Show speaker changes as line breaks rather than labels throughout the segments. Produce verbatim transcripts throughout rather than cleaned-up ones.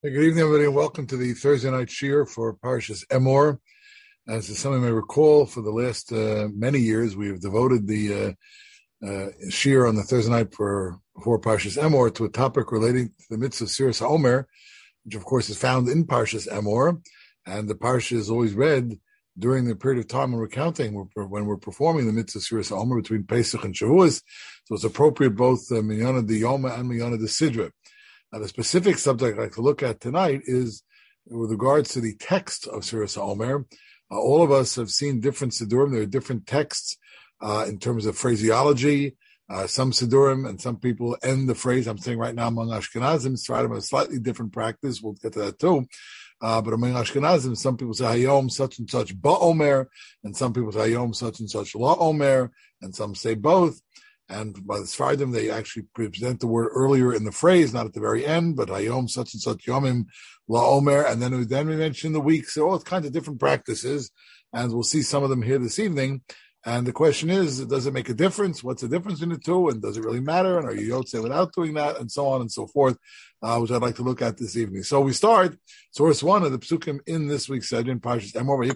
Hey, good evening, everybody, and welcome to the Thursday night shiur for Parshas Emor. As some of you may recall, for the last uh, many years, we have devoted the uh, uh, shiur on the Thursday night for, for Parshas Emor to a topic relating to the mitzvah Siras HaOmer, which, of course, is found in Parshas Emor, and the parsha is always read during the period of time when we're counting, when we're performing the mitzvah Siras HaOmer between Pesach and Shavuos. So it's appropriate both uh, Minyana de Yoma and Minyana de Sidra. Now, the specific subject I'd like to look at tonight is with regards to the text of Siras HaOmer. Uh, all of us have seen different Sidurim. There are different texts uh, in terms of phraseology. Uh, some Sidurim and some people end the phrase. I'm saying right now among Ashkenazim, Sfaradim have a slightly different practice. We'll get to that too. Uh, but among Ashkenazim, some people say Hayom such and such Ba'omer, and some people say Hayom such and such La'omer, and some say both. And by the Sfaradim, they actually present the word earlier in the phrase, not at the very end, but Hayom such and such Yomim La'omer, and then we, then we mention the weeks. So all kinds of different practices, and we'll see some of them here this evening. And the question is, does it make a difference? What's the difference in the two? And does it really matter? And are you Yotze without doing that? And so on and so forth, uh, which I'd like to look at this evening. So we start, source one of the Psukim in this week's Seder, Parshas Emor,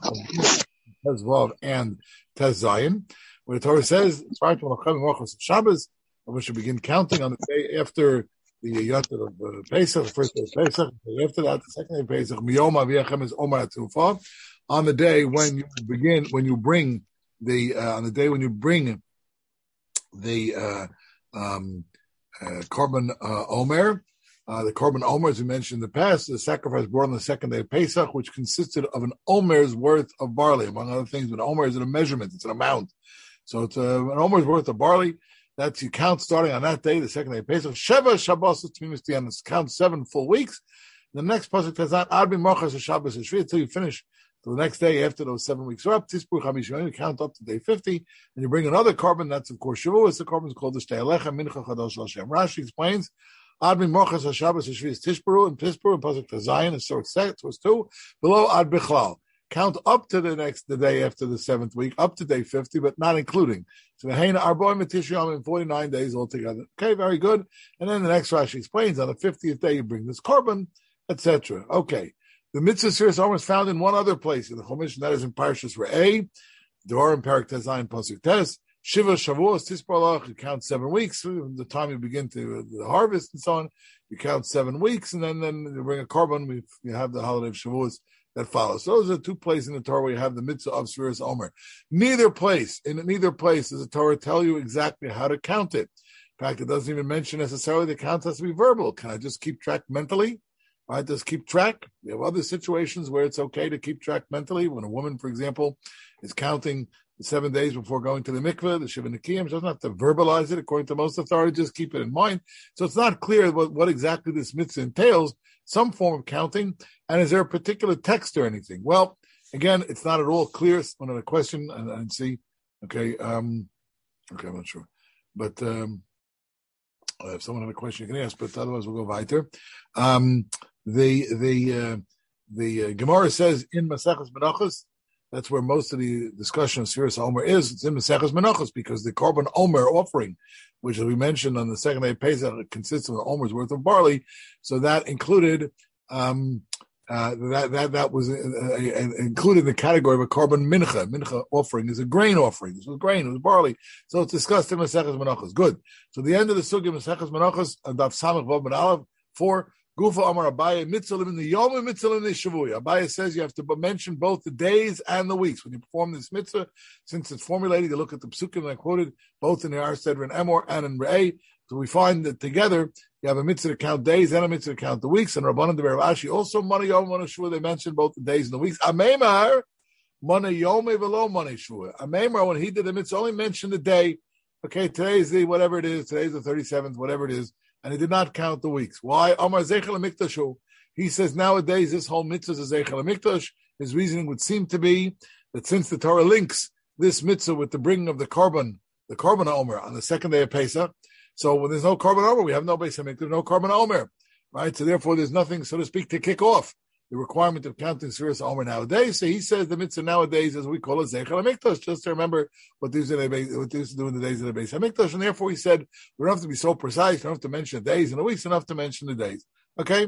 Tez Vav and Tez Zayin, where the Torah says, Shabbos, and we should begin counting on the day after the Yot of uh, Pesach, the first day of Pesach, the day after that, the second day of Pesach, Miyom Aviyachem is Omer Atzufa, on the day when you begin, when you bring the, uh, on the day when you bring the, uh, um, uh, Korban, uh, Omer, uh, the Korban Omer, as we mentioned in the past, the sacrifice brought on the second day of Pesach, which consisted of an Omer's worth of barley, among other things. But Omer is a measurement, it's an amount. So it's uh, an Omer's worth of barley. That's you count starting on that day, the second day of Pesach. Sheva Shabbos and count seven full weeks. The next pasuk says that Ad B'Machas Shabbos Shvi until you finish. So the next day after those seven weeks are up, Tispur Chamishim, you count up to day fifty, and you bring another korban. That's of course Shavuos. The korban is called the Shtei Alecha Mincha Chadosh Hashem. Rashi explains Ad B'Machas Shabbos Shvi is Tispuru and Tispuru and pasuk Tazayin is so it was two below Ad Bichlal. Count up to the next, the day after the seventh week, up to day fifty, but not including. So, Haina Arboim Matishiyam in forty-nine days altogether. Okay, very good. And then the next Rashi explains on the fiftieth day you bring this korban, et cetera. Okay. The mitzvah Siras HaOmer is found in one other place in the Chumash, and that is in Parshas Re'eh, Devarim Parak Tezayin Pasuk Tes, Shiva Shavuos Tisparlach. You count seven weeks from the time you begin to uh, the harvest and so on. You count seven weeks, and then then you bring a korban. We you have the holiday of Shavuos that follows. So those are two places in the Torah where you have the mitzvah of Siras HaOmer. Neither place, in neither place does the Torah tell you exactly how to count it. In fact, it doesn't even mention necessarily the count has to be verbal. Can I just keep track mentally? All right, just keep track. We have other situations where it's okay to keep track mentally. When a woman, for example, is counting the seven days before going to the mikveh, the Shiva Nekiyim, she doesn't have to verbalize it. According to most authorities, just keep it in mind. So it's not clear what, what exactly this mitzvah entails. Some form of counting, and is there a particular text or anything? Well, again, it's not at all clear. One of the question, and, and see, okay, um, okay, I'm not sure, but um, if someone had a question, you can ask. But otherwise, we'll go weiter. Um, the the uh, the uh, Gemara says in Maseches Menachos, that's where most of the discussion of Siras HaOmer is. It's in Maseches Menachos because the Korban Omer offering, which as we mentioned on the second day of Pesach, it consists of an Omer's worth of barley. So that included, um, uh, that, that, that was uh, uh, included in the category of a Korban Mincha. Mincha offering is a grain offering. This was grain, it was barley. So it's discussed in Maseches Menachos. Good. So the end of the Sugya Maseches Menachos, Daf Samach Vav Ben Aleph, four, Gufa Amar Abaye, Mitzalim in the Yom and Mitzalim in the Shavuot. Abaye says you have to mention both the days and the weeks. When you perform this mitzvah, since it's formulated, you look at the psukim that I quoted, both in the Ar Seder and Emor and in Re'eh. So we find that together, you have a mitzvah to count days and a mitzvah to count the weeks. And Rabbanan Dever Ashi also, Mana Yom, Mana Shavuot, they mentioned both the days and the weeks. Ameimar, Mana Yom, Velo, Mana Shavuot. Ameimar, when he did the mitzvah, only mentioned the day. Okay, today's the, whatever it is, today's the thirty-seventh, whatever it is. And he did not count the weeks. Why? Amar Zeichel HaMikdash. He says nowadays this whole mitzvah is Zeichel HaMikdash. His reasoning would seem to be that since the Torah links this mitzvah with the bringing of the korban, the korban Omer on the second day of Pesach, so when there's no korban Omer, we have no Beis HaMikdash, no korban Omer, right? So therefore, there's nothing, so to speak, to kick off the requirement of counting Siras HaOmer nowadays. So he says the mitzvah nowadays, as we call it, Zeichel HaMikdash, just to remember what they used to do in the days of the Beis HaMikdash. And therefore he said, we don't have to be so precise, we don't have to mention the days and the weeks, enough to mention the days. Okay?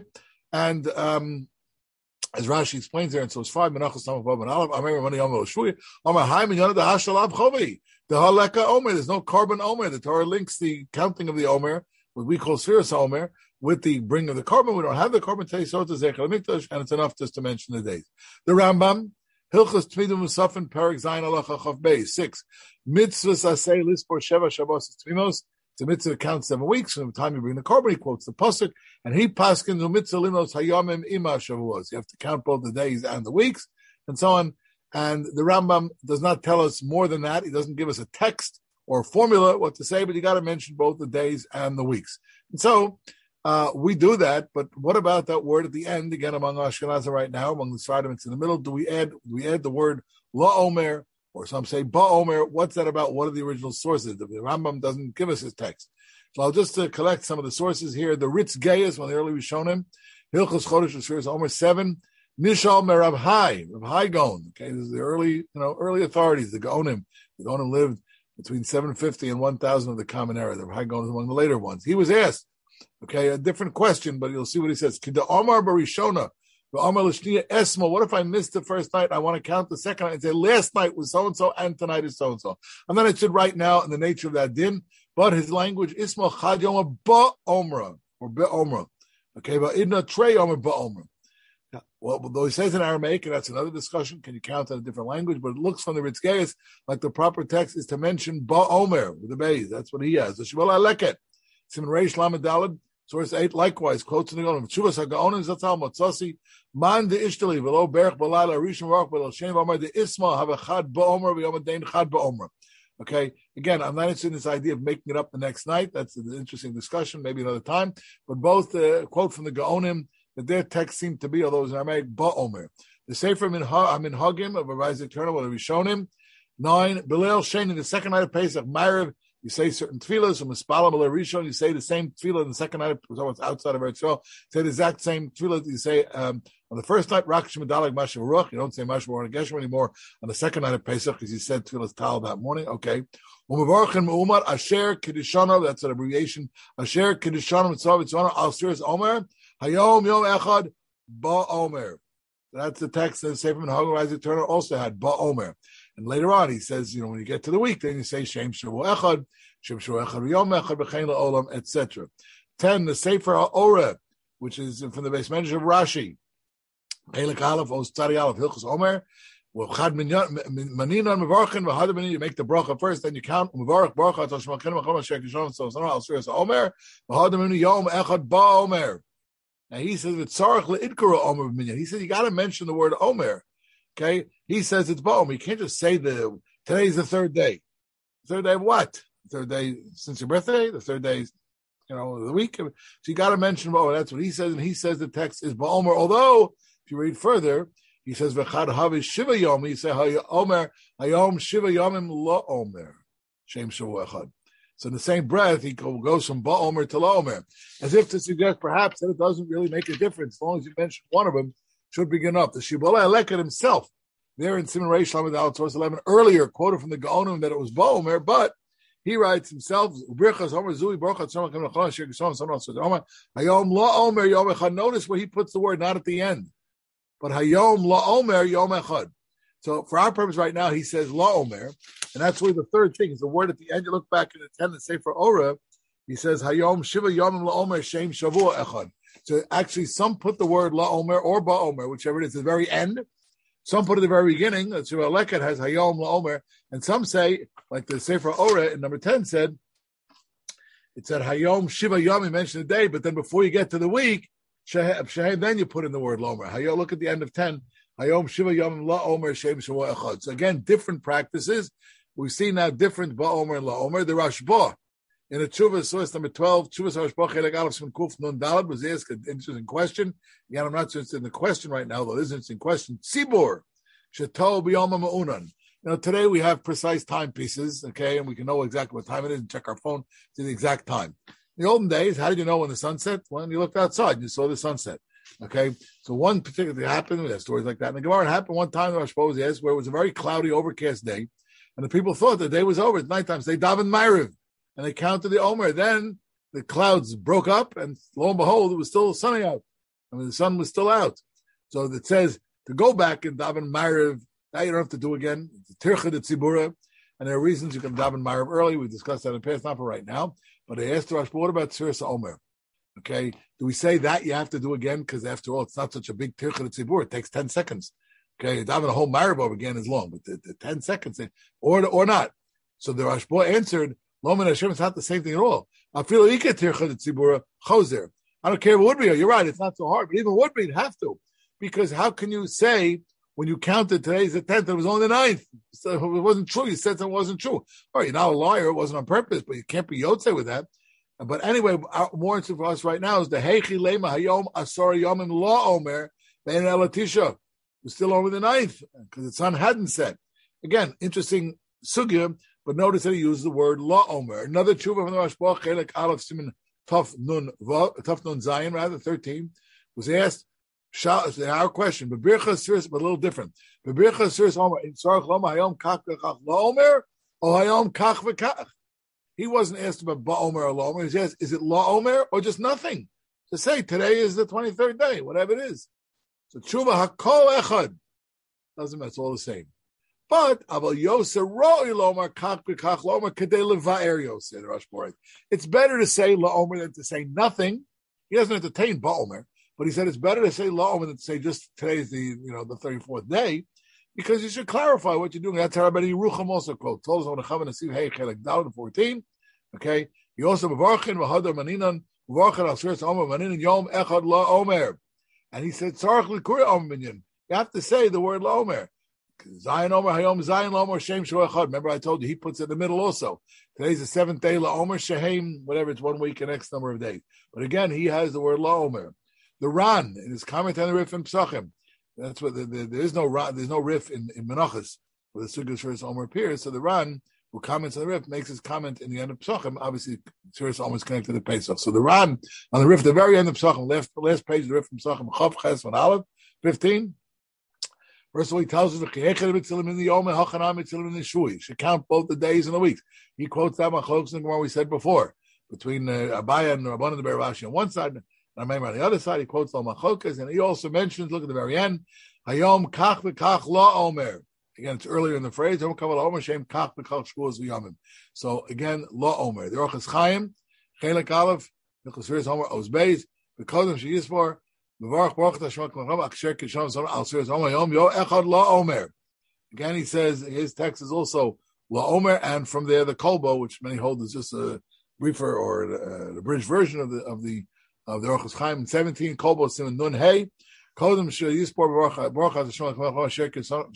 And um, as Rashi explains there, and so it's five menachos tam vav and aleph. Amer mani omer shvuy. Amer hay minyan the hashalav chovi. The haleka omer. There's no carbon omer. The Torah links the counting of the omer, what we call spheres omer, with the bringing of the carbon. We don't have the carbon today, so it's a zecher mikdash, and it's enough just to mention the days. The Rambam. Hilchos Tmidim Musafin Perik Zayin Alacha Chav Beis six mitzvahs asay lispor sheva shabbos tmimos. It's a mitzvah that counts seven weeks from the time you bring the korban. He quotes the pasuk, and he paskins the mitzvah limos hayamim ima shavuos. You have to count both the days and the weeks, and so on. And the Rambam does not tell us more than that. He doesn't give us a text or a formula what to say, but you got to mention both the days and the weeks. And so. Uh, we do that, but what about that word at the end? Again, among Ashkenazim right now, among the Sfaradim, it's in the middle. Do we add? Do we add the word la omer, or some say ba omer? What's that about? What are the original sources? The Rambam doesn't give us his text, so I'll just uh, collect some of the sources here. The Ritz Gaius, one of the early Rishonim, Hilchos Chodesh Shviras Omer seven, Nishal Merav Hai, Rav Hai Gaon. Okay, this is the early, you know, early authorities. The Gaonim, the Gaonim lived between seven fifty and one thousand of the Common Era. The Rav Hai Gaon is among the later ones. He was asked. Okay, a different question, but you'll see what he says. Kida Omar Barishona, Omar Lishniya Esma. What if I missed the first night? I want to count the second night and say last night was so and so, and tonight is so and so. And then it should right now in the nature of that din. But his language Isma Chad Yoma Ba Omra or Be Omra. Okay, but Idna Trey Omar Ba Omra. Well, though he says in Aramaic, and that's another discussion. Can you count in a different language? But it looks from the Ritz Gaius like the proper text is to mention Ba Omer with the Beis. That's what he has. The Shmuel Aleket. Simon Reish Lamed Daled, source eight, likewise, quotes in the Gaonim. Chuvas HaGaonim Zatzal Motzasi, Man de Ishtali, Velo Berch Balayla, Rishon Baruch, Velo Shem Omer, de Isma, have a Chad Ba'omer, V'yom Dain Chad Ba'omer. Okay, again, I'm not interested in this idea of making it up the next night. That's an interesting discussion, maybe another time. But both uh, quote from the Gaonim, that their text seemed to be, although it was in Aramaic, Ba'omer. The Sefer Min Hagim of Arise Eternal, what have we shown him? Nine, Bilal Shein, in the second night of Pesach, Ma'ariv, you say certain tefillahs from Mispalam B'Lei Rishon. You say the same tefillah in the second night. It's outside of Eretz Yisrael. Say the exact same tefillah you say um, on the first night. Rak Shemadalag Mashav Ruach. You don't say Mashav Ruach Geshem anymore on the second night of Pesach because you said tefillah's tal that morning. Okay. Umevarchin Meumar Asher Kiddushanom. That's an abbreviation. Asher Kiddushanom Mitzav Yitzvana Al Siris Omer Hayom Yom Echad Ba Omer. That's the text that Sefer Minhag Rise Eternal also had Ba Omer. And later on, he says, you know, when you get to the week, then you say Shem Shavu Echad, Shem Shavu Echad Yom Echad B'chein La'olam, et cetera. Ten, the Sefer HaOreh, which is from the base manager of Rashi. Chelik Aleph, Oz Tzadi Aleph, Hilchos Omer. Well, Chad Maninan Mevarchin V'Had Menin. You make the bracha first, then you count Mevarch Bracha Tosh Malkeinu Machom Asher Kishon So So Al Siras Omer V'Had Menin Yom Echad Ba Omer. Now he says V'Tzarach LeIdkara Omer B'Minyan. He says you got to mention the word Omer. Okay, he says it's Ba'om. You can't just say the today's the third day. Third day of what? Third day since your birthday? The third day, you know, the week. So you got to mention Ba'om. That's what he says, and he says the text is Ba'omer. Although, if you read further, he says V'chad Havi Shiva Yom. He says Omer Hayom Shiva Yomim La Omer Shem Shavu Echad. So in the same breath, he goes from Ba'omer to La Omer, as if to suggest perhaps that it doesn't really make a difference as long as you mention one of them. Should begin up. The Shibola Eleket himself, there in Simon Reish Lamed Daled, source eleven, earlier quoted from the Gaonim that it was Ba'omer, but he writes himself, notice where he puts the word not at the end, but Hayom La Omer Yom Echad. So for our purpose right now, he says La Omer, and that's really the third thing, is the word at the end. You look back in the ten, the Sefer Orah, he says Hayom Shiva Yomim La Omer Shem Shavua Echad. So actually, some put the word La Omer or Ba Omer, whichever it is, at the very end. Some put it at the very beginning. The Shuvah Leket has Hayom La Omer, and some say, like the Sefer Orah in number ten said, it said Hayom Shiva Yom. He mentioned the day, but then before you get to the week, Shehem, then you put in the word La Omer. Hayom, look at the end of ten. Hayom Shiva Yom La Omer Shem Shavua Echad. So again, different practices. We see now different Ba Omer and La Omer. The Rashba. In the Tshuva, source number twelve, Tshuva Rashba Chelik Aleph Simon Kuf Nun Daled was asked an interesting question. Again, I'm not interested in the question right now, though it is an interesting question. Tzibur, Shetol B'Yom Ma'unan. You know, today we have precise timepieces, okay, and we can know exactly what time it is and check our phone to the exact time. In the olden days, how did you know when the sun set? When you looked outside and you saw the sunset. Okay, so one particular thing happened, we have stories like that. And the Gemara, it happened one time, I suppose, yes, where it was a very cloudy, overcast day, and the people thought the day was over. It's nighttime, so they davened Ma'ariv. And they counted the Omer. Then the clouds broke up, and lo and behold, it was still sunny out. I mean, the sun was still out. So it says to go back and daven Ma'ariv, now you don't have to do again. It's Tircha de Tzibura, and there are reasons you can daven Ma'ariv early. We discussed that in the past, not for right now. But I asked the Rashba, what about Tziras Omer? Okay, do we say that you have to do again? Because after all, it's not such a big Tircha de Tzibura. It takes ten seconds. Okay, daven a whole Ma'ariv over again is long, but the, the ten seconds, or or not. So the Rashba answered, Loman Hashem, it's not the same thing at all. I feel Ika Tircha de Tzibura Choser. I don't care if it would be. You're right, it's not so hard, but even would be, you'd have to. Because how can you say, when you counted today's the tenth, it was only the ninth? So it wasn't true. You said something wasn't true. All right, you're not a liar. It wasn't on purpose, but you can't be Yotze with that. But anyway, our, more interesting for us right now is the Heichi Lema Hayom Asar Yomim La Omer Bein Elatisha. We're still over the ninth because the sun hadn't set. Again, interesting sugya, but notice that he used the word La Omer. Another tshuva from the Rashba, Chelek Aleph Siman Tuf Nun Tuf Nun Zayin, rather thirteen, was asked. Our question, but Bircha Siris, but a little different. But Bircha Siris Omer in Sarach Loma Hayom Kach V'Kach La Omer or Hayom Kach V'Kach. He wasn't asked about Ba Omer or La Omer. He says, is it La Omer or just nothing? To say today is the twenty-third day, whatever it is. So Tshuva Hakol Echad doesn't matter. It's all the same. But Aval Yoser Roi La Omer Kach V'Kach La Omer Kedei Levaer Yoser Rosh Boret. It's better to say La Omer than to say nothing. He doesn't entertain Ba Omer. But he said it's better to say La Omer than to say just today is the you know the thirty-fourth day, because you should clarify what you're doing. That's how Rabbi Yerucham also quote told us on the Chavan Asiv Hey Chelek Down fourteen. Okay, he also Mevarchin V'Hadar Maninan Mevarchin Al Siras Omer Maninan Yom Echad La Omer, and he said Tzarich Likura Omer Minyan. You have to say the word La Omer. Zion Omer Hayom Zion La Omer Shem Shua Echad. Remember I told you he puts it in the middle also. Today's the seventh day La Omer Shehem, whatever it's one week and X number of days. But again, he has the word La Omer. The Ran in his comment on the Rif in Psachim. That's what the, the, there is no Ran, there's no Rif in, in Menachos where the Sukkot Shiras Omer appears. So the Ran, who comments on the Rif, makes his comment in the end of Psachim. Obviously, Shiras Omer is connected to Pesach. So the Ran on the Rif, the very end of Psachim, last last page of the Rif from Psachim, Chav Ches von Aleph, fifteen. First of all, he tells us the in the Yom Hachanam Mitzilim in the Shui. You should count both the days and the weeks. He quotes that Machlokes and what we said before between uh, Abaya and Rabban and the Beravashi on one side. I remember on the other side, he quotes Al Machokas, and he also mentions, look at the very end, Hayom Kach V'Kach La Omer. Again, it's earlier in the phrase, Hayom Kach La Omer, Shem Kach V'Kach Shvuos V'Yamim. So again, La Omer. The Orchas Chaim, Chelek Aleph, Nichlas Siris Omer, Oz Beis, V'Kodem Sheyisfor, V'Varach Baruch Tashmak L'Cham, Aksher Kisham Zon, Al Siris Omer, Hayom Yo Echad La Omer. Again, he says, his text is also La Omer, and from there, the Kolbo, which many hold is just a briefer or a, a bridge version of the, of the, of the Orchos Chaim, seventeen, Kolbo Simon Nun Hey, Kodem Shel Yispor Baruch HaShem Shek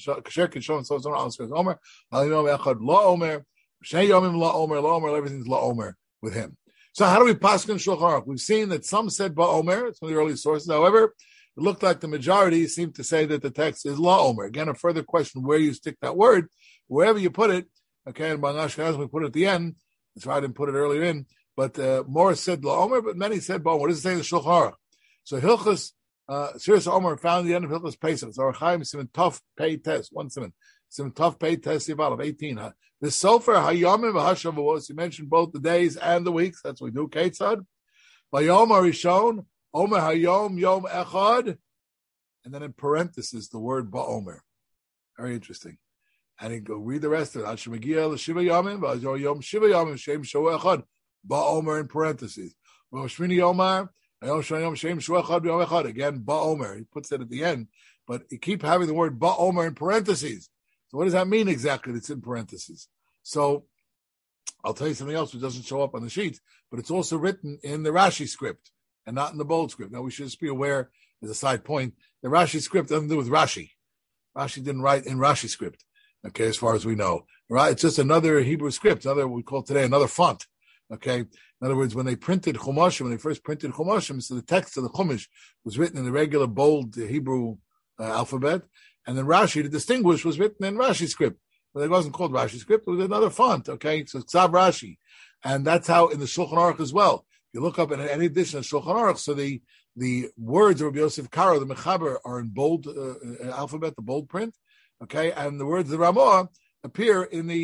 Kishon So Zon Al Siris Omer, Al Yom Echad La Omer, Shnei Yomim La Omer, La Omer, everything's La Omer with him. So how do we pass on Shulchan Aruch? We've seen that some said Ba Omer, it's one of the early sources. However, it looked like the majority seemed to say that the text is La Omer. Again, a further question where you stick that word, wherever you put it. Okay, and Bang Ashkenaz we put it at the end. That's why I didn't put it earlier in. But uh, Morris said La Omer, but many said Ba Omer. What does it say in the Shulchan Aruch? So Hilchas uh, Siras Omer found the end of Hilchas Pesach. It's Orach Chaim Simon Tov Pei Tes one Simon Simon Tov Pei Tes Yival of eighteen. Huh? The Sofer Hayomim v'Hashavuos. You mentioned both the days and the weeks. That's what we do. Ketzad Vayom Arishon Omer Hayom Yom Echad, and then in parentheses the word Ba Omer. Very interesting. And he go read the rest of it. Hashemagia l'Shiva Yomim v'Azor Yom Shiva Yomim Shem Shoah Echad Ba Omer in parentheses. V'Shmini Yomar Hayom Shayom Shem Shoah Echad Yom Echad, again Ba Omer. He puts it at the end, but you keep having the word Ba Omer in parentheses. So what does that mean exactly? It's in parentheses. So I'll tell you something else which doesn't show up on the sheet, but it's also written in the Rashi script and not in the bold script. Now we should just be aware, as a side point, the Rashi script doesn't do with Rashi. Rashi didn't write in Rashi script, okay, as far as we know. Right? It's just another Hebrew script, another what we call today another font. Okay. In other words, when they printed Chumashim, when they first printed Chumashim, so the text of the Chumash was written in the regular bold Hebrew uh, alphabet. And then Rashi, to distinguish, was written in Rashi script. But it wasn't called Rashi script, it was another font, okay? So it's Ksav Rashi. And that's how in the Shulchan Aruch as well. If you look up in any edition of Shulchan Aruch, so the, the words of Rabbi Yosef Karo, the Mechaber, are in bold uh, alphabet, the bold print, okay? And the words of the Ramah appear in the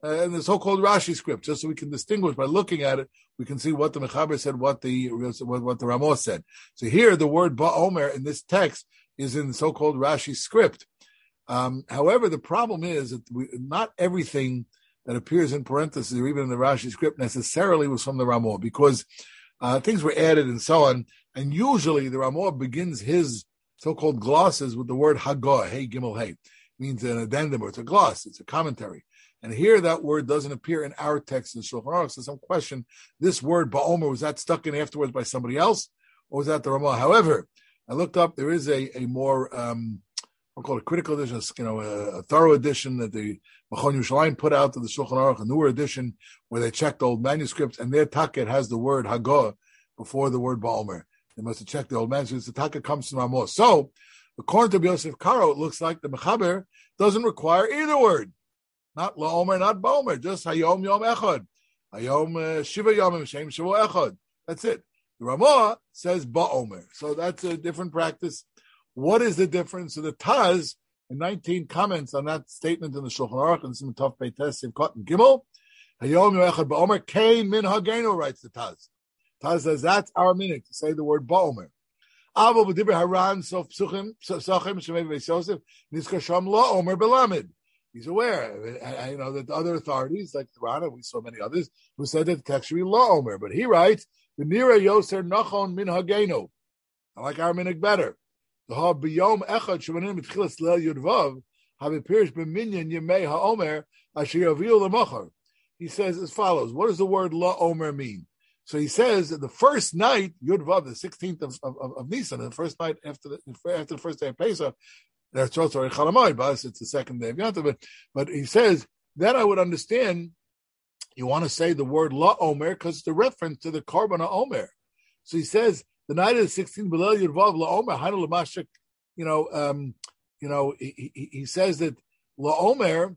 uh, in the so-called Rashi script, just so we can distinguish by looking at it. We can see what the Mechaber said, what the what, what the Ramos said. So here, the word Ba'omer in this text is in the so-called Rashi script. Um, however, the problem is that we, not everything that appears in parentheses or even in the Rashi script necessarily was from the Ramah, because uh, things were added and so on. And usually the Ramah begins his so-called glosses with the word Hagah, Hey Gimel Hey, means an addendum or it's a gloss, it's a commentary. And here that word doesn't appear in our text in Shulchan Aruch. So some question, this word Ba'omer, was that stuck in afterwards by somebody else, or was that the Ramah? However, I looked up, there is a, a more, um, I'll call it a critical edition, you know, a, a thorough edition that the Machon Yerushalayim put out to the Shulchan Aruch, a newer edition where they checked old manuscripts, and their taket has the word Hagah before the word Ba'omer. They must have checked the old manuscripts. The taket comes from Ramah. So, according to Yosef Karo, it looks like the Mechaber doesn't require either word. Not La'omer, not Ba'omer, just Hayom Yom Echad. Hayom uh, Shiva Yomim Shem Shavu Echad. That's it. The Ramah says Ba'omer. So that's a different practice. What is the difference? So the Taz, in nineteen comments on that statement in the Shulchan Aruch, and Simon Tov Peites, Simchat and Gimel, Hayom Yom Echad Ba'omer, Kain Min Hagenu, writes the Taz. Taz says that's our minute to say the word Ba'omer. Avo b'dibur Haran sof psuchim sochem shemei Beis Yosef nizkasham La'omer Belamed. He's aware, I, I, you know, that the other authorities, like the Rana, we saw many others, who said that it's actually La'omer. But he writes, V'nira Yoser Nachon Min Hagenu. I like our minhag better. The ha b'yom echad shemanim b'tchilas leil yudvav have appears b'minyan yemei ha'omer asher yaviu l'machar. He says as follows. What does the word La'omer mean? So he says that the first night, Yudvav, the sixteenth of, of, of Nisan, the first night after the after the first day of Pesach, that's also Chalamoid, but it's the second day of Yantav. But, but he says, then I would understand you want to say the word La'omer because it's a reference to the Korban Omer. So he says, the night of the sixteenth, B'leil Yudvav La'omer, Hainu L'mashik, you know, um, you know, he, he, he says that La'omer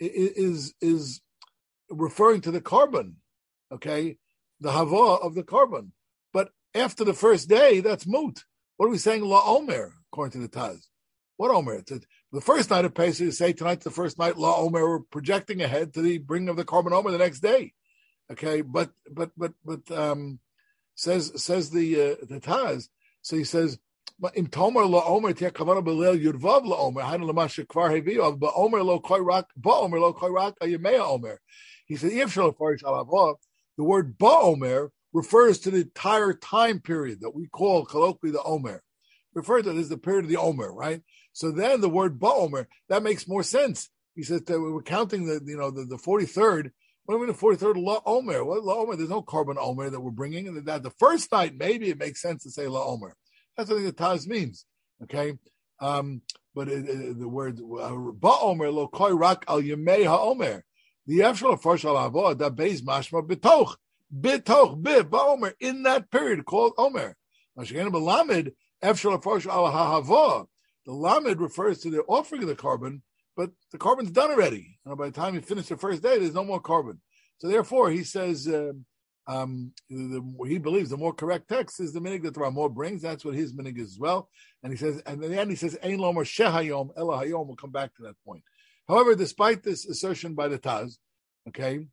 is, is referring to the Korban, okay? The hava of the korban, but after the first day, that's moot. What are we saying? La Omer, according to the Taz. What Omer? It's a, the first night of Pesach, you say tonight's the first night. La Omer, we're projecting ahead to the bringing of the korban Omer the next day. Okay, but but but but um, says says the uh, the Taz. So he says, "Im Tomer La Omer tia kavana b'leil yudvav La Omer hainu l'mashe kvar heviyav ba Omer lo koyrak ba Omer lo koyrak ayemei Omer." He said, "If shel farish alavav." The word Ba'omer refers to the entire time period that we call colloquially the Omer. Referred to it as the period of the Omer, right? So then the word Ba'omer, that makes more sense. He says that we were counting the, you know, the, the forty-third. What do you mean the forty-third La Omer? What La Omer? There's no korban Omer that we're bringing. And that the first night, maybe it makes sense to say La Omer. That's what the Taz means, okay? Um, but it, it, the word Ba'omer lo koi rak al yemei ha'omer. The Yevshel Farsh al Avodah that base mashma betoch betoch be ba'omer in that period called Omer. Mashagenu b'lamed Yevshel Farsh al ha'havah. The lamed refers to the offering of the korban, but the korban's done already. You know, by the time you finish the first day, there's no more korban. So therefore, he says uh, um, the, he believes the more correct text is the minhag that the Ramah brings. That's what his minhag is as well. And he says, and in the end, he says, "Ein lomer shehayom ela hayom." We'll come back to that point. However, despite this assertion by the Taz, okay,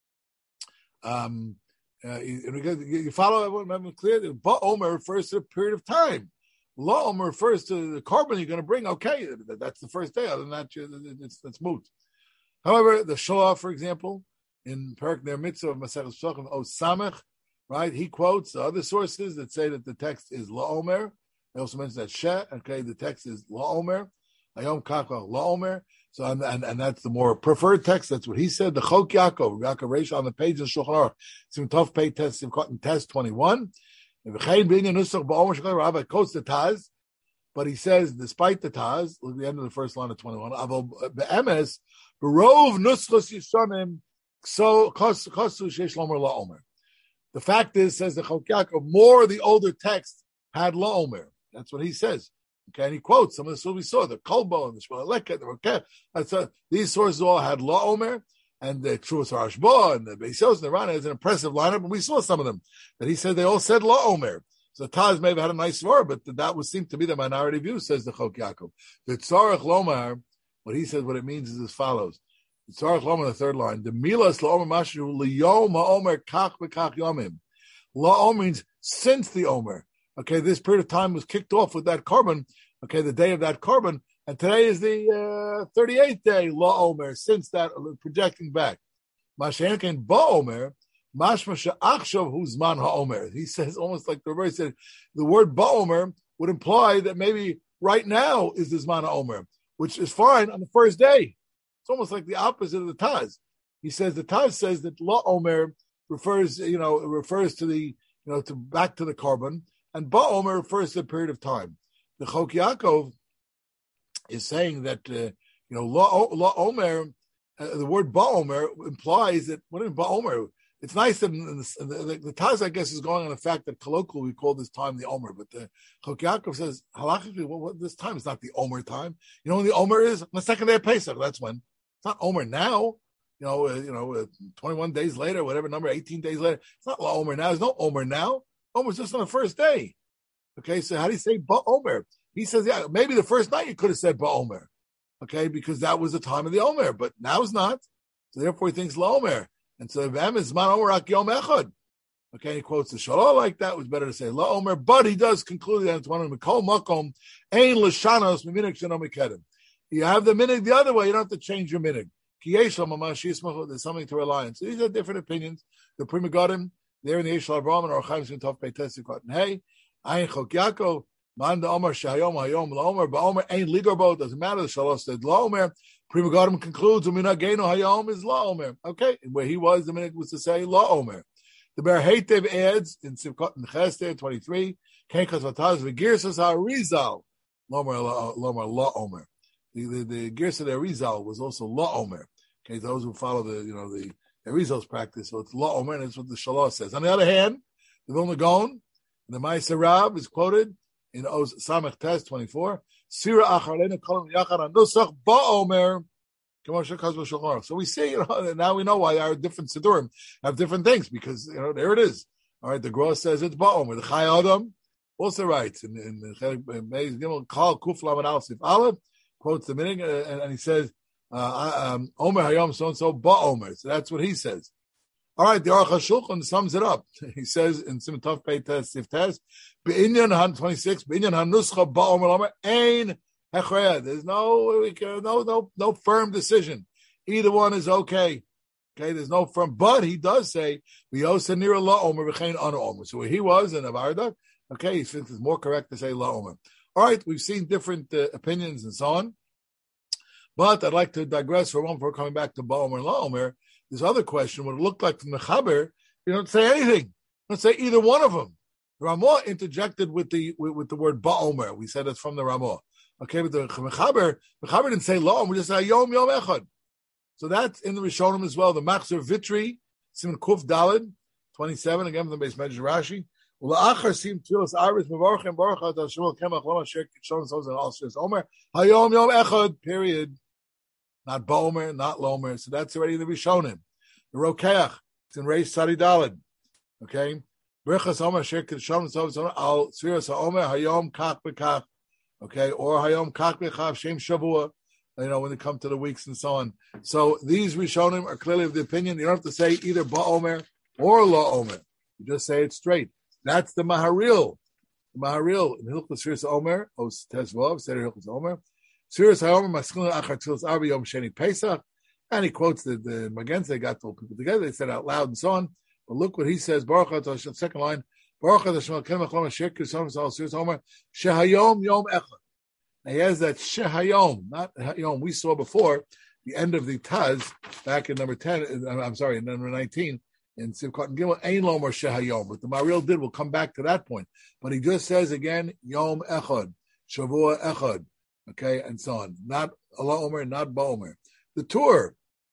um, uh, you, you follow everyone clear. Ba'omer refers to a period of time. La'omer refers to the korban you're going to bring. Okay, that's the first day. Other than that, it's, it's moot. However, the Shoah, for example, in Perek Ner Mitzvah of Masechus Pesachim O Samech, right? He quotes other sources that say that the text is La'omer. He also mentions that Sheh. Okay, the text is La'omer. Hayom Kachal La'omer. So and, and and that's the more preferred text. That's what he said. The Chok Yaakov, Yaakov Reish on the page of Shulchan Aruch, Sim Tov Pei Test, Sim Cotton Test twenty-one. Rabbi quotes the Taz, but he says, despite the Taz, look at the end of the first line of twenty-one. Be'emes, berov nuschos yishanim, so kosu sheish lomer la'omer. The fact is, says the Chok Yaakov, more of the older text had la'omer. That's what he says. Okay, and he quotes some of the sources we saw, the Kolbo and the Shmuel Leket, the Rokeh. That's a, these sources all had La'omer, and the Truas Harashba, and the Beis Yosef, and the Rana is an impressive lineup, and we saw some of them. That he said they all said La'omer. So Taz may have had a nice word, but that would seem to be the minority view, says the Chok Yaakov. The Tzarech Lomar, what he says, what it means is as follows. Tzarech Lom on the third line. The Milas La'omer Mashu Liyom Ha'omer Kach V'Kach Yomim. La'omer means since the Omer. Okay, this period of time was kicked off with that carbon. Okay, the day of that carbon. And today is the uh, thirty-eighth day, La'omer, since that, uh, projecting back. Mashenken Ba'omer, Mashma Sha'achshav Huzman Ha'omer. He says, almost like the reverse, said, the word Ba'omer would imply that maybe right now is the Zman Ha'omer, which is fine on the first day. It's almost like the opposite of the Taz. He says, the Taz says that La'omer refers, you know, refers to the, you know, to back to the carbon, and Ba'omer refers to a period of time. The Chok Yaakov is saying that, uh, you know, La'omer, uh, the word Ba'omer implies that, what is Ba'omer? It's nice that in the, in the, the, the Taz, I guess, is going on the fact that colloquially we call this time the Omer, but the Chok Yaakov says, halachically, well, well, this time is not the Omer time. You know when the Omer is? On the second day of Pesach, that's when. It's not Omer now. You know, uh, you know, uh, twenty-one days later, whatever number, eighteen days later. It's not La Omer now. There's no Omer now. Omer's just on the first day. Okay, so how do you say Ba Omer? He says, yeah, maybe the first night you could have said Ba Omer. Okay, because that was the time of the Omer, but now it's not. So therefore he thinks La Omer. And so Vam is Man Omer Ak Yom Echad. Okay, he quotes the Shalom like that. It was better to say La Omer, but he does conclude that it's one of the Mikol Makom, Ein L'Shanos Miminik Shenom Mikedim. You have the minig the other way, you don't have to change your minig. There's something to rely on. So these are different opinions. The Pri Megadim, there in the Yeshal Avraham and Orchaim Tov Peites Kotten Hey, Ayin Chok Yaakov, Man the Omer Shahayom Hayom La Omer Ba Omer Ain Ligarbo. Doesn't matter. The Shalosh said La Omer. Pri Megadim concludes Umina Geno Hayom is La Omer. Okay, where he was, the minute was to say La Omer. The Ber Heitev adds in Sivkot and Chester twenty-three. Kenkas Vataz V'Girsas HaRizal La Omer La Omer La Omer. The the, the Gersa de Arizal was also La Omer. Okay, those who follow the you know the Arizal's practice, so it's La Omer, and it's what the Shalah says. On the other hand, the Vilna Gaon, the Ma'aser Rab is quoted in Oz Samech Tes twenty-four. Sira Acharlena Kolam Yachar Nusach Ba Omer. So we see, you know, now we know why our different Sidurim have different things, because you know there it is. All right, the Gross says it's Ba Omer. The Chai Adam also writes in in the Meis Gimel Kal Kuf Lamed Aleph Sif Aleph. Quotes the meaning, uh, and, and he says, uh, um, Omer Hayom so and so Ba Omer. So that's what he says. All right, the Aruch HaShulchan sums it up. He says in Siman Tov Pei Tes Sif Tes, Be'inyan Han twenty-six, Be'inyan Han Nuscha Ba Omer Omer Ein Hechreya. There's no, no, no, no firm decision. Either one is okay. Okay, there's no firm, but he does say V'yosa Nira La Omer V'chein Ana Omer. So where he was in Avarda, okay, he thinks it's more correct to say La Omer. All right, we've seen different uh, opinions and so on, but I'd like to digress for a moment before coming back to Ba Omer and La Omer. This other question, what it looked like from the Chaber, you don't say anything. You don't say either one of them. The Ramah interjected with the with, with the word Ba Omer. We said that's from the Ramah. Okay, but the Chaber, the Chaber didn't say La Omer, we just say Yom Yom Echad. So that's in the Rishonim as well. The Machzor Vitri, Siman Kuf Daled, twenty-seven, again from the base Medrash Rashi. Ula'achar sim tfilas aris mevarchem baruch atah shemol kemach lama shek kishon sos and all says Omer hayom yom echad, period. Not Ba-Omer, not Lomer. So that's already the Rishonim. The Rokeach, it's in Reish Tzadi Daled. Okay, Berachas Omer shek kishon sos al sfiras Omer hayom kach bekach. Okay, or hayom kach bechav shem shavua. You know, when they come to the weeks and so on. So these Rishonim are clearly of the opinion you don't have to say either Ba-Omer or La-Omer. You just say it straight. That's the Maharil. The Maharil in Hilchos Sfiras Omer, Os Tezvav, said Hilchos Omer. Sfiras HaOmer, Maschilin Achar Tzilas Arba Yom Sheni Pesach. And he quotes the, the Magenza, they got all people together, they said out loud and so on. But look what he says, Baruch HaTashem, second line, Baruch HaTashem, Kem HaCholom HaShek, Kisam Sal Sfiras Omer, Shehayom Yom Echad. And he has that Shehayom, not Hayom. We saw before, the end of the Taz, back in number ten, I'm sorry, in number nineteen, in Sivkot and Gimel, Ein Lomer Shehayom. But the Maharil did, we'll come back to that point. But he just says again, Yom Echad, Shavua Echad, okay, and so on. Not Allah Omer, not Ba-Omer. The Tur,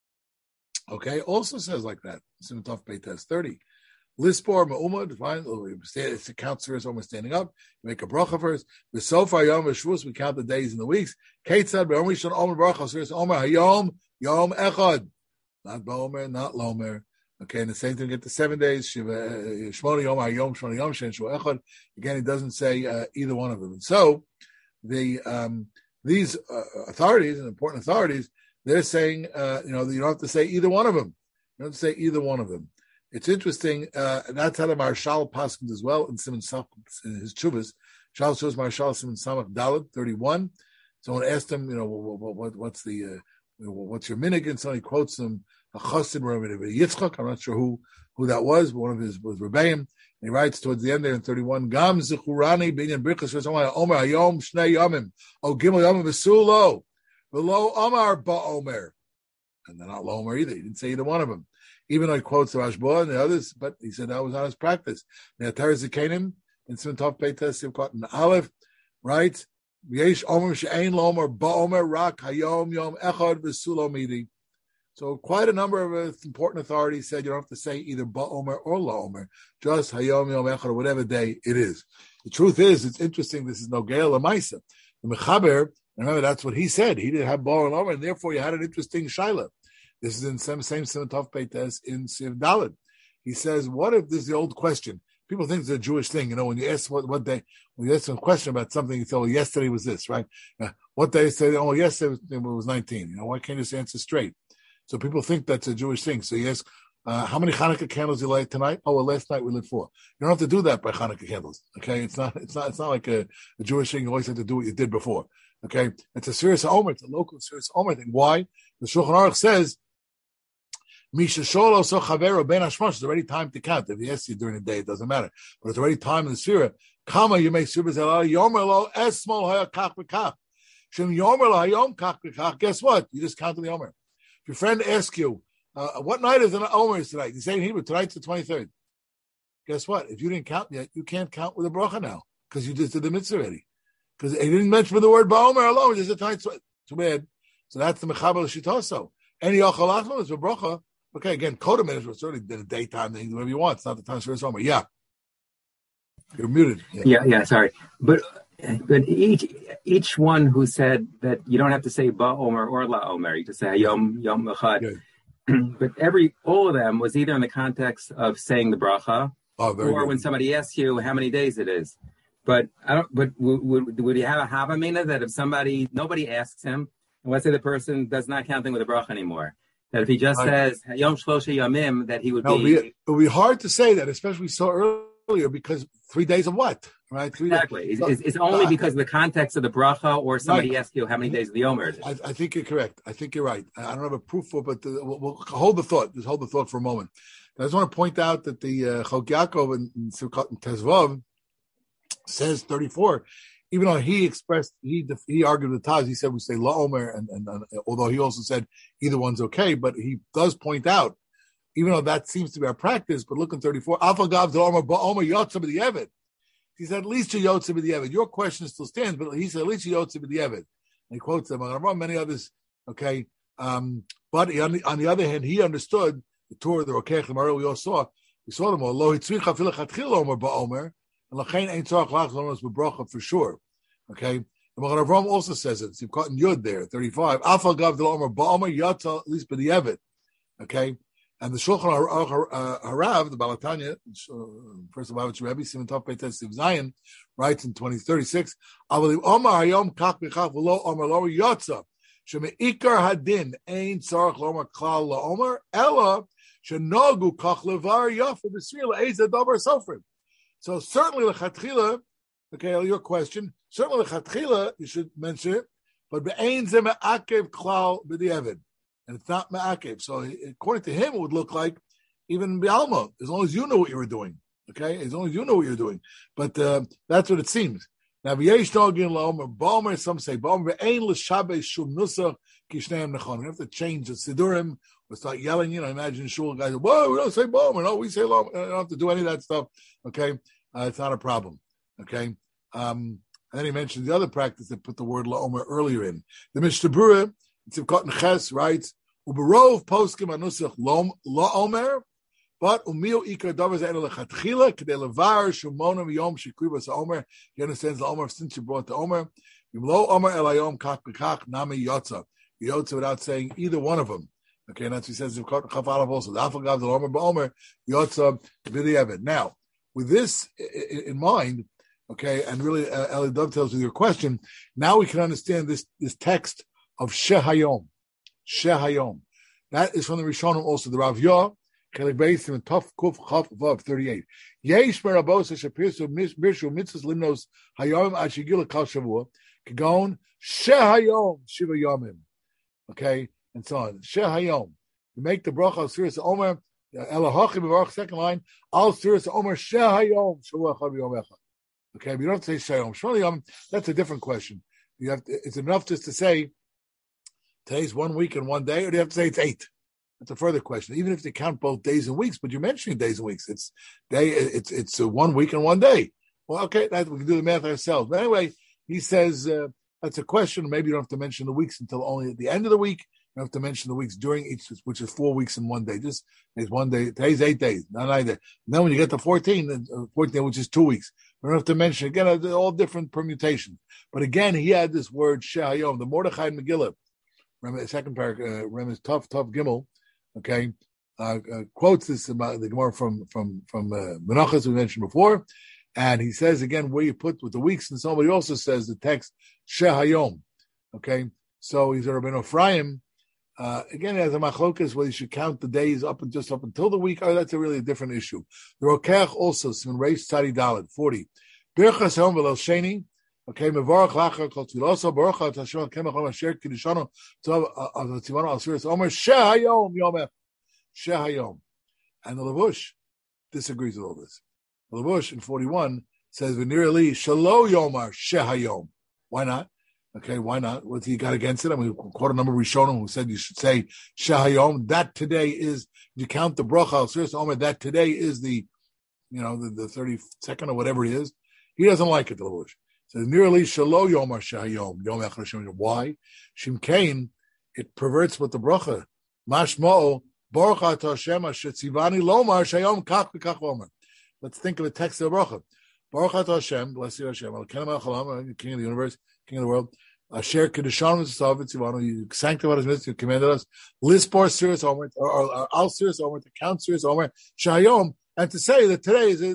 okay, also says like that. Siman Tov Peites thirty. Lispor Ma'uma, define, it's a count Sfiras Omer standing up. You make a bracha first. The Sofar Yom V'Shvus, we count the days and the weeks. Kate said, Be'om Rishon Omer Baruch HaSfiras Omer Hayom Yom Echad. Not Ba-Omer, not Lomer. Okay, and the same thing, get the seven days. Shmona Yom Hayom Shmona Yom Shen Shua Echad. Again, he doesn't say uh, either one of them. And so, the um, these uh, authorities and important authorities, they're saying, uh, you know, you don't have to say either one of them. You don't have to say either one of them. It's interesting. Uh, that's how the Marshal Paskins as well in Simon Samach, in his Chuvas. Charles shows Marshal Simon Samach Dalet thirty-one. Someone asked him, you know, what, what, what's the uh, what's your minig? And so he quotes him a Chassid Rabbi Yitzchak. I'm not sure who who that was, but one of his was Rebbeim. And he writes towards the end there in thirty-one, Gam Zechurani Binyan Birchas Omer Hayom Shnei Yomim O Gimel Yomim V'Sulo V'Lo Omar Ba Omer. And they're not Lo Omer either. He didn't say either one of them. Even though he quotes the Rashba and the others, but he said that was not his practice. Ne'atar Zekanim in Simon Peitas Simchat and Aleph, right? Yesh Omer She'ein Lo Omer Ba Omer Rak Hayom Yom Echad V'Sulo Midi. So quite a number of uh, important authorities said you don't have to say either Ba Omer or La Omer, just Hayom Yom Echad or whatever day it is. The truth is, it's interesting. This is no Gael Lamaisa. The Mechaber, remember that's what he said. He didn't have Ba or La Omer, and therefore you had an interesting shaila. This is in some same Simatov Peites in Siv Dalet. He says, what if this is the old question? People think it's a Jewish thing, you know. When you ask what, what day, when you ask them a question about something, you say, "Well, yesterday was this, right?" Uh, what day? Say, "Oh, yesterday was, it was nineteen." You know, why can't you just answer straight? So people think that's a Jewish thing. So you ask, uh, how many Hanukkah candles you light tonight? Oh, well, last night we lit four. You don't have to do that by Hanukkah candles. Okay, it's not, it's not, it's not like a, a Jewish thing. You always have to do what you did before. Okay, it's a serious Omer. It's a local serious Omer thing. Why? The Shulchan Aruch says, Misha Sholo so Chavero Ben Hashmosh. It's already time to count. If he asks you during the day, it doesn't matter. But it's already time in the Sfira. Kama you make Sfira Zelal Yomer Lo Esmol Haya Kach B'Kach. Shem Yomer Lo Hayom Kach B'Kach. Guess what? You just counted the Omer. If your friend asks you, uh, what night is the Omer tonight? You say in Hebrew, tonight's the twenty-third. Guess what? If you didn't count yet, you can't count with a bracha now because you just did the mitzvah already. Because he didn't mention the word Ba'omer alone. He just said tonight's too bad. So that's the Mechaber L'Shitoso. Any Yachalachlo is a bracha. Okay, again, Kodem is certainly in the daytime, they can do whatever you want. It's not the time for Omer. Yeah. You're muted.
Yeah, yeah, yeah sorry. But but each each one who said that you don't have to say Ba Omer or La Omer, you just say Yom Yom Echad. But every all of them was either in the context of saying the bracha,
oh,
or
good.
When somebody asks you how many days it is. But I don't. But would would, would you have a havamina that if somebody nobody asks him, and let's say the person does not counting with a bracha anymore, that if he just right. says Yom Shlosha Yamim, that he would
no,
be.
It would be hard to say that, especially so earlier, because three days of what, right? Three
exactly.
Days.
It's, it's only uh, because of the context of the bracha, or somebody
right.
asks you how many days of the Omer it is.
I, I think you're correct. I think you're right. I don't have a proof for it, but the, we'll, we'll hold the thought. Just hold the thought for a moment. I just want to point out that the uh, Chok Yaakov in, in Tezvav says thirty-four. Even though he expressed, he he argued with Taz, he said we say La Omer, and, and, and although he also said either one's okay, but he does point out, even though that seems to be our practice, but look in thirty-four, Afagav the Omer Ba Omer Yotzah B'Di'evet. He said at least you Yotzah B'Di'evet. Your question still stands, but he said at least you Yotzah B'Di'evet. And he quotes them. I'm going many others. Okay, um, but he, on, the, on the other hand, he understood the Torah, the Rokech, the Marah. We all saw. We saw them all. Lo Hitzricha Filachatchil Omer Ba Omer. For sure. Okay. And Magen Avraham also says it. You've caught in Yud there, thirty-five. Afal Gav Del Omer Ba'omer Yatza, at least B'Di'evet. Okay. And the Shulchan Harav, the Balatanya, first of all, Rebbe, Simon Tov Peites Siv Zion, writes in twenty thirty-six, Avalim Omar Hayom Kach B'Chach V'lo Omer Lo Yatza, Sheme'ikar Hadin Ein Tzarech L'Omer Klal L'Omer, Ella Shenogu Kach Levar Yafa B'Srila Eiza Dabar Sofrim. So certainly lechatchila, okay, your question. Certainly lechatchila, you should mention it, but be'ein ze me'akev klal b'di'evid, and it's not me'akev. So according to him, it would look like even b'alma, as long as you know what you were doing, okay, as long as you know what you're doing. But uh, that's what it seems. Now v'yesh nogin la'omer ba'omer, some say ba'omer be'ein l'shabei shum nusach kishneim nechon. We have to change the sidurim. We'll start yelling, you know, imagine shul guys, whoa, we don't say ba'omer, no, we say la'omer. You don't have to do any of that stuff, okay. Uh, it's not a problem, okay? Um, and then he mentioned the other practice that put the word la'omer earlier in. The Mishnah Berurah, it's in Cotton Ches, writes, Uberov poskim anusach la'omer, but umio ikar davar ze'enu lechatchila, k'dei levar shumonim yom shekribas ha'omer. He understands the omer since you brought the omer. Yim lo omer elayom kach b'kach nami yotza. Yotza without saying either one of them. Okay, and that's what he says in Cotton Chafalav also. The afagav the omer ba'omer yotza v'di'evet. Now, with this in mind, okay, and really, uh, Eli dovetails with your question, now we can understand this, this text of Shehayom. Shehayom. That is from the Rishonim also, the Rav Yah, Kelik Beis in Tov Kuf Chav Vav thirty-eight. Yesh merabos shapirsu mirshu mitzvos limnos hayom ashigila kal shavua kagon shehayom shiva yomim. Okay, and so on. Shehayom. You make the bracha of Siras Omer Elahachim Baruch second line al Siras Omer shehayom shavua chav yom echad. Okay, but you don't have to say shehayom shvali yom. That's a different question. You have to, it's enough just to say today's one week and one day, or do you have to say it's eight? That's a further question. Even if they count both days and weeks, but you're mentioning days and weeks, it's day, it's it's a one week and one day. Well, okay, that, we can do the math ourselves. But anyway, he says uh, that's a question. Maybe you don't have to mention the weeks until only at the end of the week. You don't have to mention the weeks during each, which is four weeks and one day. Just there's one day. Today's eight days, not nine days. Then when you get to fourteen, fourteen, which is two weeks, you don't have to mention again. All different permutations. But again, he had this word shehayom, the Mordechai Megillah. Remember the second paragraph. Uh, remember tough, tough Gimel. Okay, uh, uh, quotes this about the Gemara from from from uh, Menachos we mentioned before, and he says again where you put with the weeks and so on. But he also says the text shehayom. Okay, so he's a Rabbeinu Ephraim. Uh, again, as a machlokas, whether you should count the days up and just up until the week. Oh, that's a really a different issue. The Rokach also Simon Reish Tzadi Dalet forty. Birchas Hayom v'Leil Sheni. Okay, mevarach lachar kol tfiloso baruch ata Hashem kemachol asher kiddushanu tov atzivanu al Siras Omer shehayom yomech shehayom. And the Levush disagrees with all this. The Levush in forty-one says v'nira li shelo yomar shehayom. Why not? Okay, why not? What he got against it? I mean, we quote a number of Rishonim who said you should say shehayom. That today is, you count the bracha al Siras Omer, that today is the, you know, the, the thirty-second or whatever it is. He doesn't like it, the Levush. So nearly shalo yomar shehayom yom echad Hashem. Why? Shimkain, it perverts with the bracha. Mashmo baruch atah Hashem asher tzivani lomar shayom kach v'kach omer. Let's think of the text of the bracha. Baruch atah Hashem, blessed be Hashem, Elokeinu melech haolam, King of the universe, King of the world. Asher kiddushanu v'tzav v'tzivanu. You sanctified His mitzvah, you commanded us. Lispor Siras Omer, or al Siras Omer, to count Siras Omer shayom, and to say that today is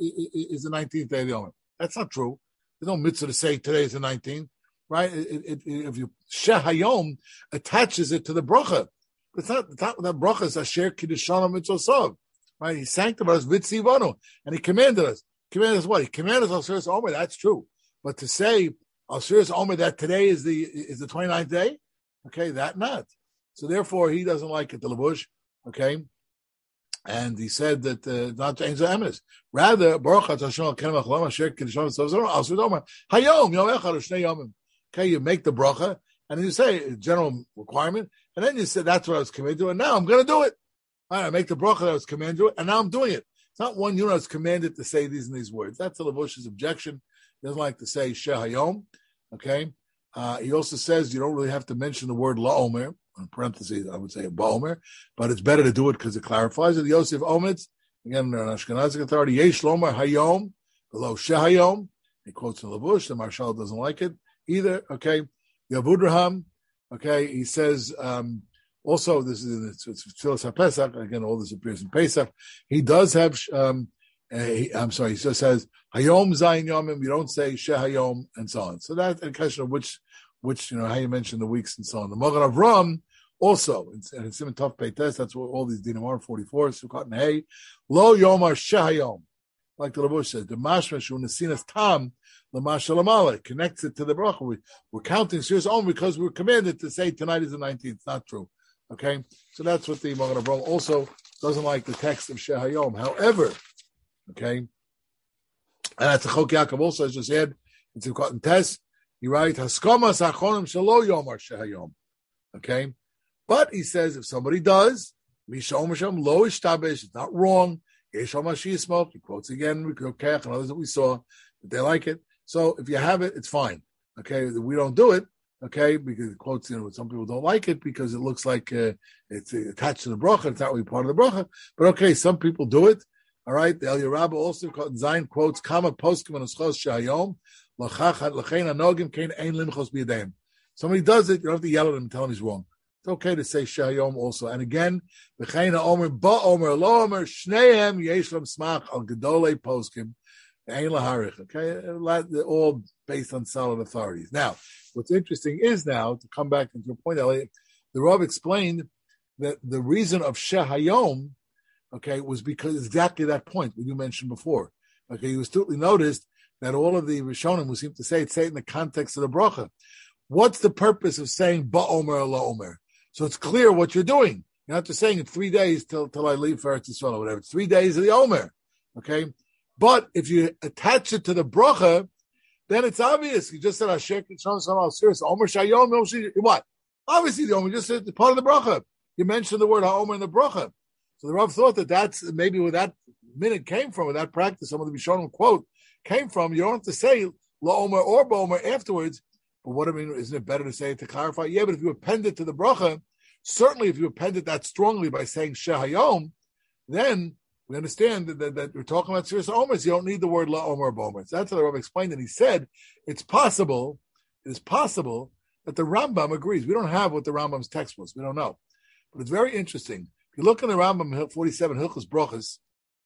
is the nineteenth day of the Omer. That's not true. There's no mitzvah to say today is the nineteenth, right? It, it, it, if you shehayom attaches it to the bracha, but it's not, it's not that bracha is asher kiddushanu mitzvosav, right? He sanctified us vitzivanu, and he commanded us. Commanded us what? He commanded us al Siras Omer. That's true, but to say al Siras Omer that today is the is the twenty-ninth day, okay, that not. So therefore, he doesn't like it. The Levush, okay. And he said that uh, not to answer emes. Rather, Baruch Hashem Kenach Lama Asher Kiddushanu Al Siras Omer Hayom Yom Echad Shnei Yomim. Okay, you make the bracha, and then you say general requirement, and then you say that's what I was commanded to, and now I'm going to do it. All right, I make the bracha that I was commanded to, and now I'm doing it. It's not one unit I was commanded to say these and these words. That's the Levush's objection. He doesn't like to say Shehayom. Okay, uh, he also says you don't really have to mention the word La'omer. In parentheses, I would say a Ba'omer, but it's better to do it because it clarifies it. Yosef Omitz, again, an Ashkenazic authority, Yesh Lomer Hayom, below Shehayom. He quotes in Levush, the Marshal doesn't like it either. Okay, Yavudraham, okay, he says, um, also, this is in it's, it's Tfilas HaPesach, again, all this appears in Pesach. He does have, um, uh, he, I'm sorry, he just says, Hayom Zayin Yomim, you don't say Shehayom, and so on. So that's a question of which, which, you know, how you mention the weeks and so on. The Magen Avram, also, and it's in Tov Peites, that's what all these Dinam are, forty-four, Sukkot and Hay, Lo Yomar Shehayom, like the Levush says, the Mashma Shu Nesinas Tam, the Mashalamala, connects it to the bracha. We, we're counting Siras Omer because we're commanded to say tonight is the nineteenth. It's not true. Okay? So that's what the Magen Avram also doesn't like the text of Shehayom. However, okay, and that's a Chok Yaakov also, as just said, it's in Sukkot and Tes, he writes, Haskamas Achonim Shelo Yomar Shehayom. Okay? But he says if somebody does, Misha Omer Shem Lo Ishtabesh, it's not wrong. Yesh Omer Smoke. He quotes again, Rukach and others that we saw, but they like it. So if you have it, it's fine. Okay, we don't do it. Okay, because it quotes, you know, some people don't like it because it looks like uh, it's attached to the bracha. It's not really part of the bracha. But okay, some people do it. All right. The Eliyah Rabbah also Zion quotes Kama Poskim and Uschos Shayom Lachach Lachein Anogim Kain Ein Limchos B'Yadayim. Somebody does it, you don't have to yell at him and tell him he's wrong. It's okay to say Shayom also. And again, B'chein Omer Ba Omer Lo Omer Shneim Yesh Lam Smach Al Gedolei Poskim Ein Laharich. Okay, they're all based on solid authorities. Now, what's interesting is now to come back into a point, Elliot. The the Rav explained that the reason of Shehayom, okay, was because exactly that point that you mentioned before. Okay, you astutely noticed that all of the Rishonim who seem to say it say it in the context of the bracha. What's the purpose of saying Ba'omer La Omer? So it's clear what you're doing. You're not just saying it three days till till I leave for Eretz Yisrael or whatever. It's three days of the Omer. Okay? But if you attach it to the bracha, then it's obvious. You just said Asher Kishon Sanal Siris Omer Shayom. What? Obviously the Omer just said it's part of the bracha. You mentioned the word Ha'omer in the bracha. So the Rav thought that that's maybe where that minute came from, where that practice, some of the Rishonim quote, came from. You don't have to say La'omer or Ba'omer afterwards. But what I mean, isn't it better to say it to clarify? Yeah, but if you append it to the bracha, certainly if you append it that strongly by saying Shehayom, then we understand that, that, that we're talking about serious omers. You don't need the word La'omer or Ba'omer. So that's what the Rav explained. And he said, it's possible, it is possible that the Rambam agrees. We don't have what the Rambam's text was. We don't know. But it's very interesting. If you look in the Rambam forty-seven, Hilchos Brachos,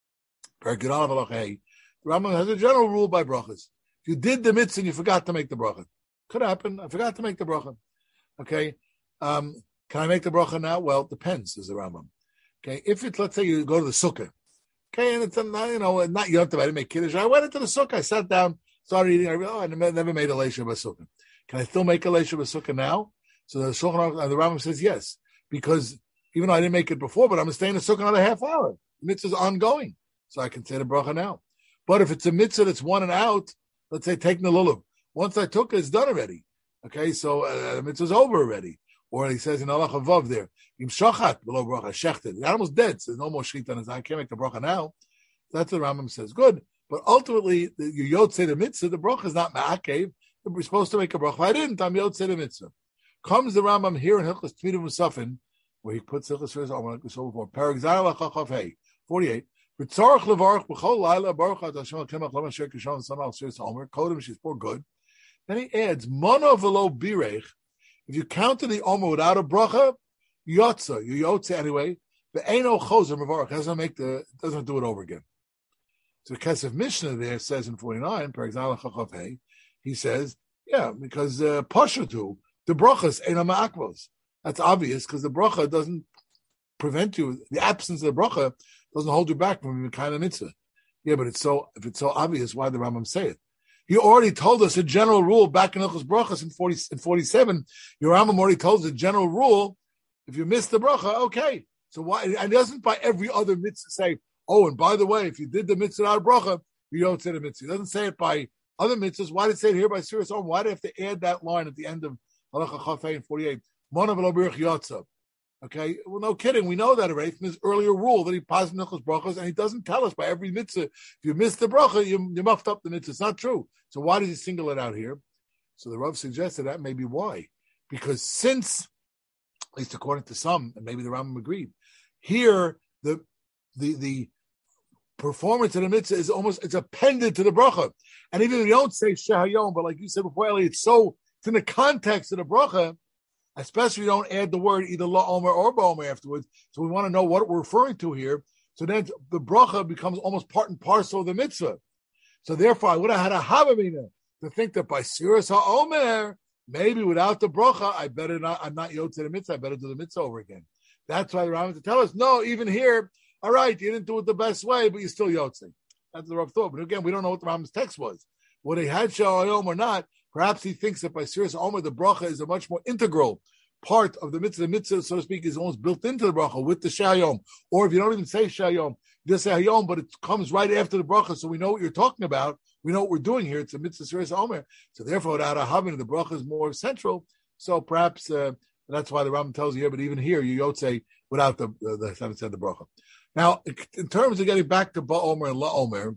the Rambam has a general rule by brachas. If you did the mitzvah and you forgot to make the bracha, could happen. I forgot to make the bracha. Okay. Um, can I make the bracha now? Well, it depends, says the Rambam. Okay. If it's, let's say you go to the sukkah. Okay. And it's, a, you know, not you have to make kiddush. I went into the sukkah. I sat down, started eating. I realized, oh, I never made a leisha b'sukkah. Can I still make a leisha b'sukkah now? So the Shulchan Aruch, the Rambam says yes, because even though I didn't make it before, but I'm staying in the sukkah another half hour. The mitzvah is ongoing. So I can say the bracha now. But if it's a mitzvah that's one and out, let's say taking the lulav. Once I took it, it's done already. Okay, so uh, the mitzvah's over already. Or he says in Allah Chavav there, Im shachat below bracha, shechted. The animal's dead, so there's no more shechita on his eye. I can't make the bracha now. That's what the Rambam says. Good. But ultimately, the, you yotze the mitzvah, the bracha is not ma'akev. We're supposed to make a bracha. I didn't, I'm yotze the mitzvah. Comes the Rambam here in Hilchos Tmidim Musafin, where he puts Hilchos Firis on, like we saw before. Perek Zayin Lachachav Hey, forty-eight. B'tzarach levarach b'chol laila baruch ad Hashem al-kemach lama sher kishon sanal siris omer kodem she's poor good. Then he adds mono velo birech. If you counted the omer without a bracha, yotza you yotza anyway. But eino choser mevarach doesn't make the doesn't do it over again. So the Kesef Mishnah there says in forty-nine, Perek Zayin Lachachav Hey, he says, yeah, because uh, pashatu the brachas eino ma'akvos. That's obvious because the bracha doesn't prevent you. The absence of the bracha doesn't hold you back from the kind of mitzvah. Yeah, but it's so if it's so obvious, why did the Rambam say it? He already told us a general rule back in Hilchos Brachos in forty in forty-seven. Your Rambam already told us a general rule: if you miss the bracha, okay. So why? And it doesn't by every other mitzvah say, oh, and by the way, if you did the mitzvah out of bracha, you don't say the mitzvah. It doesn't say it by other mitzvahs. Why did it say it here by Sirius Om? Why do you have to add that line at the end of Halacha Chafei in forty-eight? Monav lo birch yotza. Okay, well, no kidding. We know that already from his earlier rule that he passed Hilchos Brachos, and he doesn't tell us by every mitzvah. If you miss the bracha, you, you muffed up the mitzvah. It's not true. So why does he single it out here? So the Rav suggested that may be why. Because since, at least according to some, and maybe the Rambam agreed, here the the the performance of the mitzvah is almost, it's appended to the bracha. And even if you don't say Shehayom, but like you said before, Eli, it's so, it's in the context of the bracha, especially if you don't add the word either La'omer or Ba'omer afterwards. So we want to know what we're referring to here. So then the bracha becomes almost part and parcel of the mitzvah. So therefore, I would have had a havamina to think that by Siras HaOmer, maybe without the bracha, I better not, I'm not yotze the mitzvah, I better do the mitzvah over again. That's why the Rambam to tell us, no, even here, all right, you didn't do it the best way, but you still yotze. That's the Rav thought. But again, we don't know what the Rambam's text was. Whether he had Shehayom or not, perhaps he thinks that by Siras Omer, the bracha is a much more integral part of the mitzvah. The mitzvah, so to speak, is almost built into the bracha with the Shehayom. Or if you don't even say Shehayom, you just say Hayom, but it comes right after the bracha, so we know what you're talking about. We know what we're doing here. It's a mitzvah Siras Omer. So therefore, without a havin, the bracha is more central. So perhaps uh, that's why the Rambam tells you here, but even here, you yotze without the, the, the, the, the bracha. Now, in terms of getting back to Ba'omer and La'omer,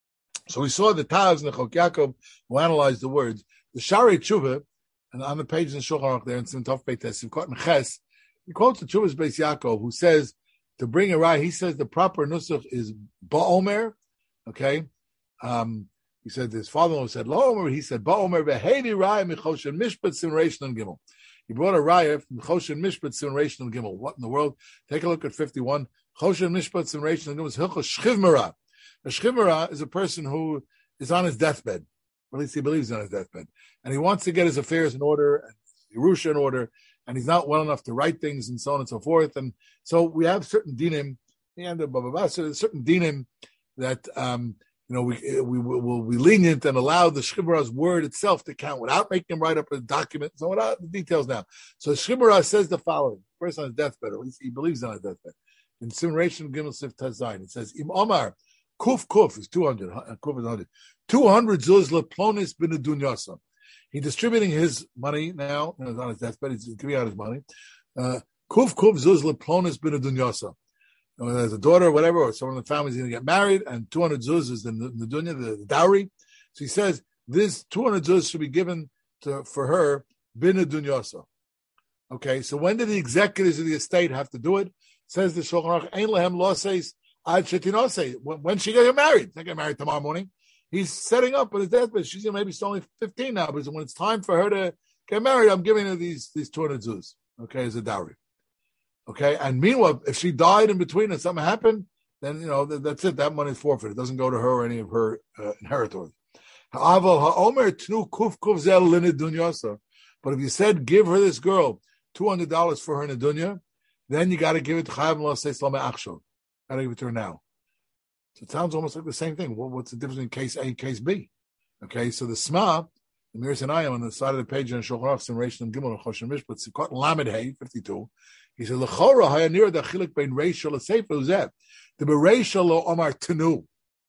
so we saw the Taz and the Chok Yaakov who analyzed the words. The Sharei Tshuva, and on the page in the Shulchan Aruch there in Simtov Beit Simchat and Ches, he quotes the Tshuva's Beis Yaakov, who says to bring a right. He says the proper nusach is Ba'omer. Okay, um, he said his father-in-law said La'omer. He said Ba'omer v'hevi raya michoshen mishpat simration and gimel. He brought a raya from choshen mishpat simration and gimel. What in the world? Take a look at fifty-one. Choshen mishpat simration and gimel is hilchos shchivmara. A shchivmara is a person who is on his deathbed. Or at least he believes on his deathbed. And he wants to get his affairs in order, and Yerusha in order, and he's not well enough to write things and so on and so forth. And so we have certain dinim, and so certain dinim that um, you know we we will be lenient and allow the Shchibura's word itself to count without making him write up a document. So without the details now. So Shchibura says the following: first on his deathbed, at least he believes on his deathbed. In Simration Gimel Sif Tazayin, it says Im Omar Kuf Kuf is two hundred. Kuf is one hundred. Two hundred zuz leplonis bin dunyasa. He's distributing his money now on his deathbed. He's giving out his money. Uh, Kuf Kuf zuz leplonis bin dunyasa. There's a daughter or whatever, or someone in the family is going to get married, and two hundred zuz is the, the dunya, the, the dowry. So he says this two hundred zuz should be given to for her bin dunyasa. Okay, so when did the executors of the estate have to do it? Says the Shulchan Aruch, Ein lehem lo says ad shetinose. When she get married, they get married tomorrow morning. He's setting up with his deathbed. She's maybe still only fifteen now, but when it's time for her to get married, I'm giving her these these two hundred zuz, okay, as a dowry. Okay, and meanwhile, if she died in between and something happened, then you know that, that's it. That money is forfeit. It doesn't go to her or any of her uh, inheritors. But if you said give her this girl two hundred dollars for her in the dunya, then you got to give it to Chayav Lo Seis Lo Me'achshav. Got to give it to her now. So it sounds almost like the same thing. Well, what's the difference in case A and case B? Okay, so the Sma, the Mir Sinayim on the side of the page in Shulchan Aruch, Reish and Gimel and Choshen Mishpat, Sikot Lamed Hey, fifty-two. He said, "L'chora hayanir da chilik bein reishal l'sefer uzeh." The bereishal lo omar tenu.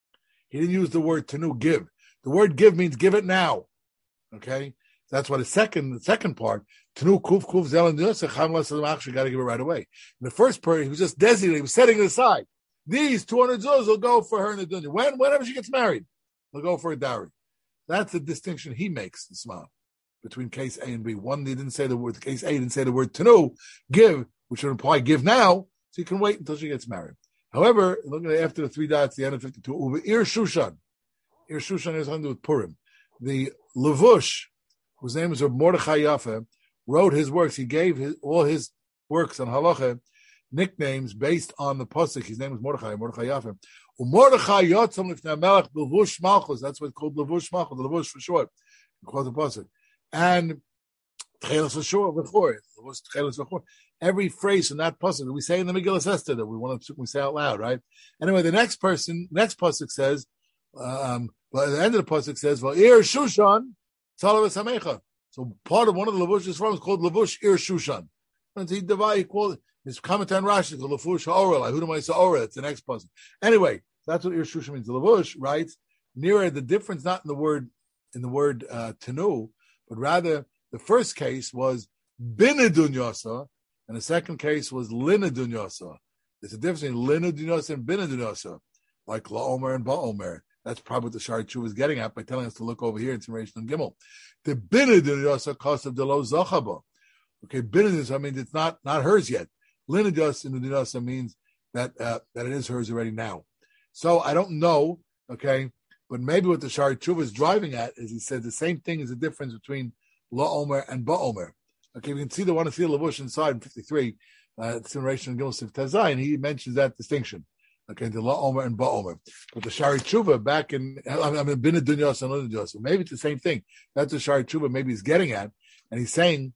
He didn't use the word tenu, give. The word give means give it now. Okay, that's what the second the second part tenu kuf kuf zel and actually got to give it right away. In the first part, he was just designating, he was setting it aside. These two hundred zuz will go for her in the dunya. When whenever she gets married, they'll go for a dowry. That's the distinction he makes, the Sma, between case A and B. One, he didn't say the word, case A didn't say the word tenu, give, which would imply give now, so you can wait until she gets married. However, looking at after the three dots, the end of fifty-two, Uve Ir Shushan. Ir Shushan has something to do with Purim. The Levush, whose name is Mordechai Yafa, wrote his works. He gave his, all his works on halacha nicknames based on the pasuk. His name was Mordechai, Mordechai Yafa. Mordechai Yotzam Lifnei Melech Levush Malchus. That's what's called Levush Malchus, the Levush for short. Called the pasuk. And Tchelas V'Shor V'Chor. Tchelas V'Chor. Every phrase in that pasuk that we say in the Megillah Esther that we want to we say out loud, right? Anyway, the next person, next pasuk says, um, well, at the end of the pasuk says, "Well, Ir Shushan Tzalav Samecha." So part of one of the Levush's forms is called Levush Ir Shushan. And he divided, he called his commentary on Rashi called Levush Ha'orel. Like, who do I say Orel? It's the next pasuk. Anyway, that's what Ir Shushan means. The Levush writes nearer the difference, not in the word in the word uh, tenu, but rather the first case was binedun yasa. And the second case was linedun yasa. There's a difference between linedun yasa and binedun yasa, like la'omer and ba'omer. That's probably what the Shari Tshuva is getting at by telling us to look over here in Simration and Gimel. The binedun yasa cost of the lo zachaba. Okay, binedun yasa means it's not not hers yet. Linedun yasa means that uh, that it is hers already now. So I don't know. Okay, but maybe what the Shari Tshuva is driving at is he said the same thing is the difference between la'omer and ba'omer. Okay, we can see the one to see the Levush inside in fifty-three, uh, Simration and Gimel Sif Tazai, and he mentions that distinction. Okay, the La Omer and Ba Omer. But the Shari Tshuva back in, I mean, Bina Dunyas and Dunyas. Maybe it's the same thing. That's the Shari Tshuva maybe he's getting at. And he's saying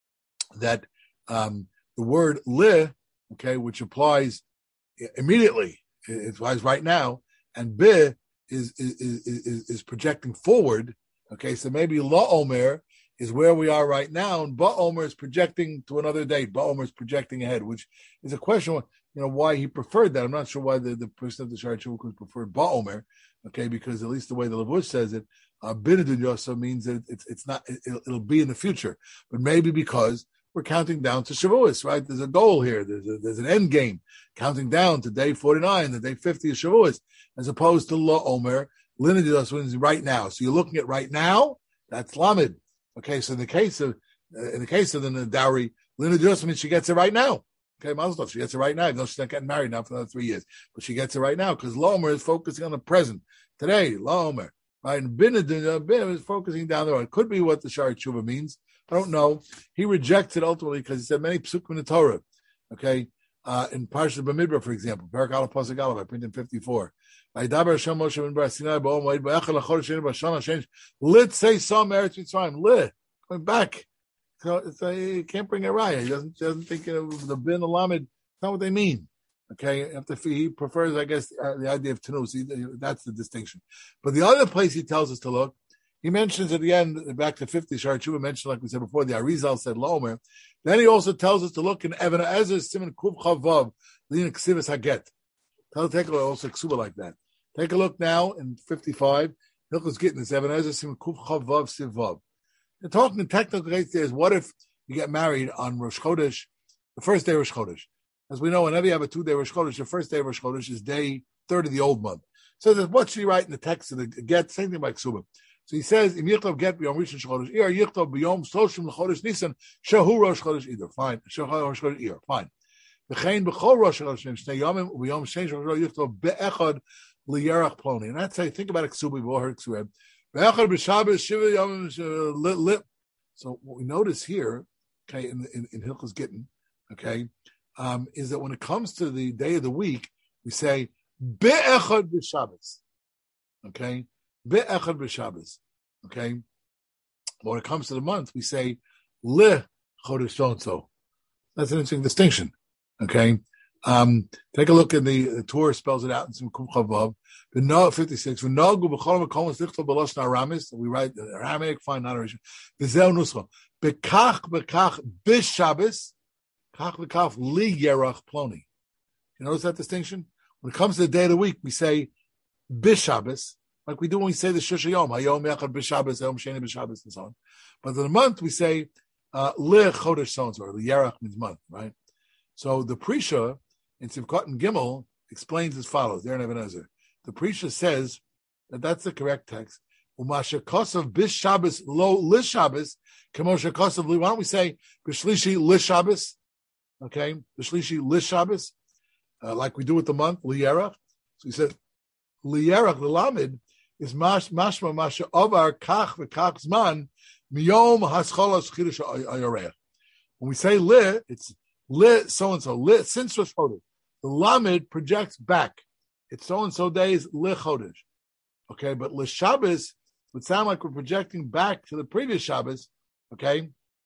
that um, the word li, okay, which applies immediately, it applies right now, and bi is, is, is, is projecting forward. Okay, so maybe La Omer is where we are right now, and Ba'omer is projecting to another date. Ba'omer is projecting ahead, which is a question, you know, why he preferred that. I'm not sure why the, the person of the Shari Tshuva preferred Ba'omer, okay, because at least the way the Levush says it, uh, Binedun Yosa means that it's it's not, it, it'll be in the future, but maybe because we're counting down to Shavuos, right? There's a goal here. There's a, there's an end game, counting down to day forty-nine, the day fifty of Shavuos, as opposed to La'omer, Linedun Yosa means right now. So you're looking at right now, that's Lamed. Okay, so in the case of uh, in the case of the, the dowry, Lina just means she gets it right now. Okay, Mazel tov, she gets it right now. Even though she's not getting married now for another three years, but she gets it right now because Lomer is focusing on the present today. Lomer, right? And Binedun Bin is focusing down the road. It could be what the Shari Tshuva means. I don't know. He rejects it ultimately because he said many psukim in the Torah. Okay, uh, in Parashat Bamidbar, for example, Parak Aleph Pasuk Aleph, I printed in fifty-four. Vayidaber Hashem Moshe ben Bar Sinai ba'om vayid ba'echad lachol sheni b'shana shein lit say some eretz Mitzrayim lit going back So it's a, you can't bring a raya. He doesn't doesn't think of the bin alamed. That's not what they mean. Okay, after he prefers, I guess, uh, the idea of tenus. He, that's the distinction. But the other place he tells us to look, he mentions at the end, back to fifty, Shar Tshuva mentioned, like we said before, the Arizal said Lomer. Then he also tells us to look in Even Ezer Siman Kuv Chavav Lin Ksivas Haget. Tell take a look also Ksuba like that. Take a look now in fifty-five. Hilchos getting this Even Ezer Siman Kuv Chavav Sivav. They're talking in technical case there is what if you get married on Rosh Chodesh, the first day of Rosh Chodesh. As we know, whenever you have a two-day Rosh Chodesh, the first day of Rosh Chodesh is day third of the old month. So what should he write in the text of the get? Same thing like Ksuba. So he says, "Im yichtov get b'yom rishon chodesh ir yichtov b'yom shloshim l'chodesh Nisan shehu rosh chodesh either fine shehu rosh chodesh ir fine. V'chein b'chol rosh chodesh shnei yomim b'yom shein chodesh yichtov be'echad liyarach ploni." And that's how you think about it. Ksuba, we've all heard Ksuba. Be'echad b'Shabbos shiva yomim lit lit. So what we notice here, okay, in in, in Hilchos Gittin, okay, um, is that when it comes to the day of the week, we say be'echad b'Shabbos, okay. Be'echad b'Shabbos, okay? When it comes to the month, we say le chodesh so and so. That's an interesting distinction, okay? Um, take a look in the, the Torah spells it out in some Kum Chavav. The no fifty-six. We know b'chol makom lichto b'loshon Aramis. We write the Aramaic, fine, not Arabic. V'zeu nuscha. Bekach bekach b'Shabbos. Kach bekach li yerach ploni. You notice that distinction? When it comes to the day of the week, we say b'Shabbos. Like we do when we say the Shusha Yom, Hayom Yachad B'Shabbos, Hayom Sheni B'Shabbos, and so on. But in the month, we say, uh, Le Chodesh so-and-so, or the Yarach means month, right? So the Prisha, in Sivkot and Gimel, explains as follows, there in Even Ezer. The Prisha says that that's the correct text. Umasha Kosav B'Shabbos, Lo L'Shabbos, Kamosha Kosav Li, why don't we say B'Shlishi L'Shabbos, okay? B'Shlishi L'Shabbos, uh, like we do with the month, L'Yarach. So he said, L'Yarach, L'Lamed, is mash mashma masha ovar kach v'kach zman miyom hascholas chidush hayoreach. When we say li, it's li so and so li since Rosh Chodesh. The lamed projects back. It's so and so days li chodesh. Okay, but li Shabbos would sound like we're projecting back to the previous Shabbos. Okay,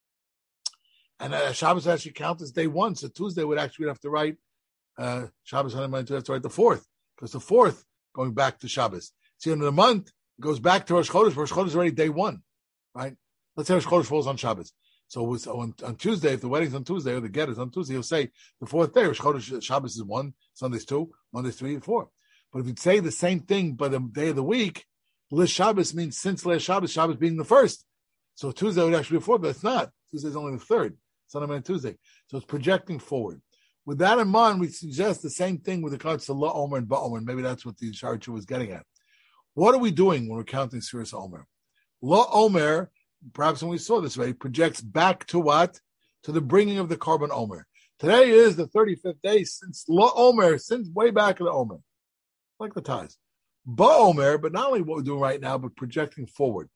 and uh, Shabbos actually counts as day one. So Tuesday would actually have to write uh, Shabbos. I have to write the fourth because the fourth going back to Shabbos. See, in the month, it goes back to Rosh Chodesh. Rosh Chodesh is already day one, right? Let's say Rosh Chodesh falls on Shabbos. So, so on, on Tuesday, if the wedding's on Tuesday or the get is on Tuesday, he'll say the fourth day, Rosh Chodesh, Shabbos is one, Sunday's two, Monday's three, and four. But if you'd say the same thing by the day of the week, Lish Shabbos means since last Shabbos, Shabbos being the first. So Tuesday would actually be the fourth, but it's not. Tuesday's only the third, Sunday and Tuesday. So it's projecting forward. With that in mind, we suggest the same thing with regards to La Omer and Ba Omer, and maybe that's what the Shar Tshuva was getting at. What are we doing when we're counting Sfiras Omer? La Omer, perhaps when we saw this way, projects back to what? To the bringing of the Korban Omer. Today is the thirty-fifth day since La Omer, since way back in the Omer. Like the ties. Ba Omer, but not only what we're doing right now, but projecting forward.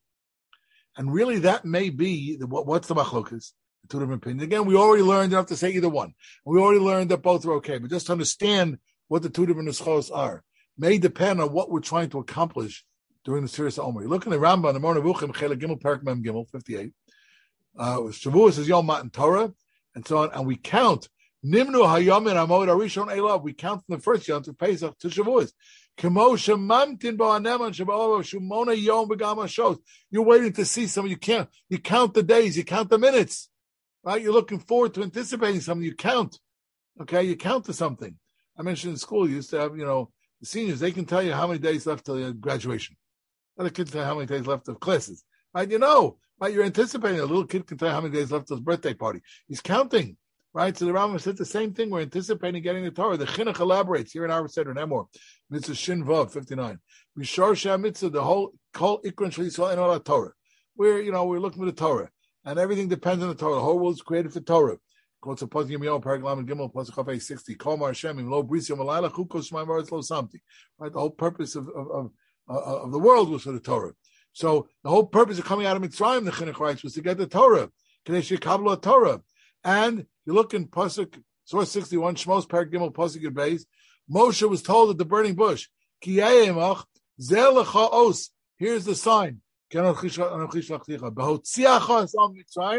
And really that may be, the, what, what's the machlokas? The two different opinions. Again, we already learned, you don't have to say either one. We already learned that both are okay, but just to understand what the two different nuschos are may depend on what we're trying to accomplish during the Sfiras Omer. You look in the Rambam, the Moreh Nevuchim, Chelek Gimel, Perek Mem Gimel, fifty-eight. Uh, Shavuos is Yom Matan Torah, and so on, and we count Nimnu Hayom and Amod Arishon Elav. We count from the first Yom to Pesach to Shavuos. Kemo Shemamtin Ba'aneman Shabbos Shumona Yom Begama Shos. You're waiting to see something. You can't. You count the days. You count the minutes. Right? You're looking forward to anticipating something. You count. Okay, you count to something. I mentioned in school, you used to have, you know, the seniors, they can tell you how many days left till graduation. Other kids tell you how many days left of classes. Right? You know, right? You're anticipating. A little kid can tell you how many days left till his birthday party. He's counting. Right? So the Rambam said the same thing. We're anticipating getting the Torah. The Chinuch elaborates here in our Seder Nemor. Mitzvah Shin Vav, fifty-nine. Mishar Shah Mitzvah, the whole Kol Ikron Shal Yisrael and all that Torah. We're, you know, we're looking for the Torah. And everything depends on the Torah. The whole world is created for Torah. Right? The whole purpose of, of, of, of the world was for the Torah. So the whole purpose of coming out of Mitzrayim, the Chinuch writes, was to get the Torah. Torah. And you look in Pasuk, source sixty-one, Shmos Perek Gimel, Pasuk Yud Beis, Moshe was told at the burning bush, here's the sign.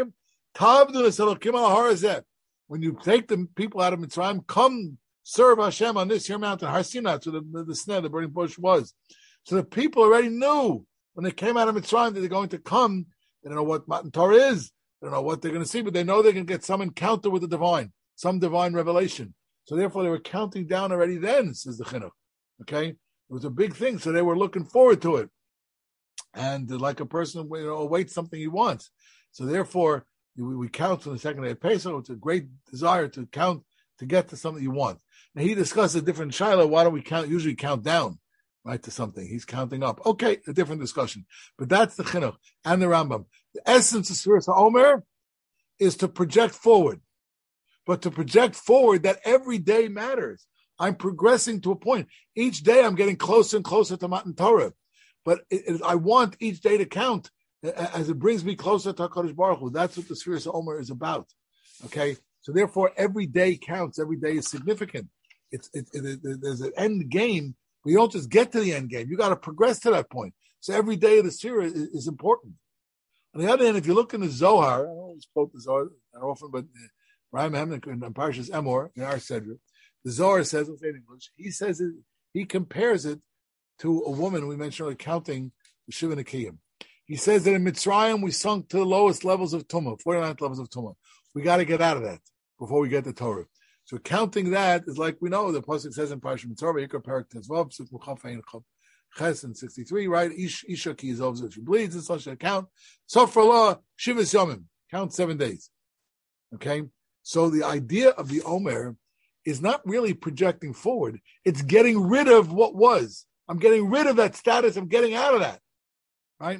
When you take the people out of Mitzrayim, come serve Hashem on this here mountain, Har Sinai, so the, the, the snare, the burning bush was. So the people already knew when they came out of Mitzrayim that they're going to come. They don't know what Matan Torah is. They don't know what they're going to see, but they know they're going to get some encounter with the divine, some divine revelation. So therefore, they were counting down already then, says the Chinuch. Okay? It was a big thing, so they were looking forward to it. And like a person, you know, awaits something he wants. So therefore, we, we count from the second day of Pesach. It's a great desire to count, to get to something you want. Now, he discussed a different Shiloh. Why don't we count, usually count down, right, to something? He's counting up. Okay, a different discussion. But that's the Chinuch and the Rambam. The essence of Sfiras HaOmer is to project forward. But to project forward that every day matters. I'm progressing to a point. Each day I'm getting closer and closer to Matan Torah. But it, it, I want each day to count as it brings me closer to HaKadosh Baruch Hu. That's what the Sfiras HaOmer is about. Okay? So therefore, every day counts. Every day is significant. It's it, it, it, There's an end game. We don't just get to the end game. You got to progress to that point. So every day of the Sfiras is, is important. On the other hand, if you look in the Zohar, I don't always quote the Zohar not often, but Ryan Hemnick in Parshas Emor, in our Sedra, the Zohar says, I'll say in English, he says it, he compares it to a woman we mentioned earlier counting the Shiva Nekiyim. He says that in Mitzrayim we sunk to the lowest levels of Tumah, forty-ninth levels of Tumah. We got to get out of that before we get the Torah. So counting that is like we know the pasuk says in Parashat Mitzvah, Yikar Parak Tezvav, Suk Muchaf Ein Chav Ches in sixty-three, right? Ish Isha Ki Yizov Zeh, she bleeds and such. Count. So for law, Shivas Yomim, count seven days. Okay, so the idea of the Omer is not really projecting forward; it's getting rid of what was. I'm getting rid of that status. I'm getting out of that, right?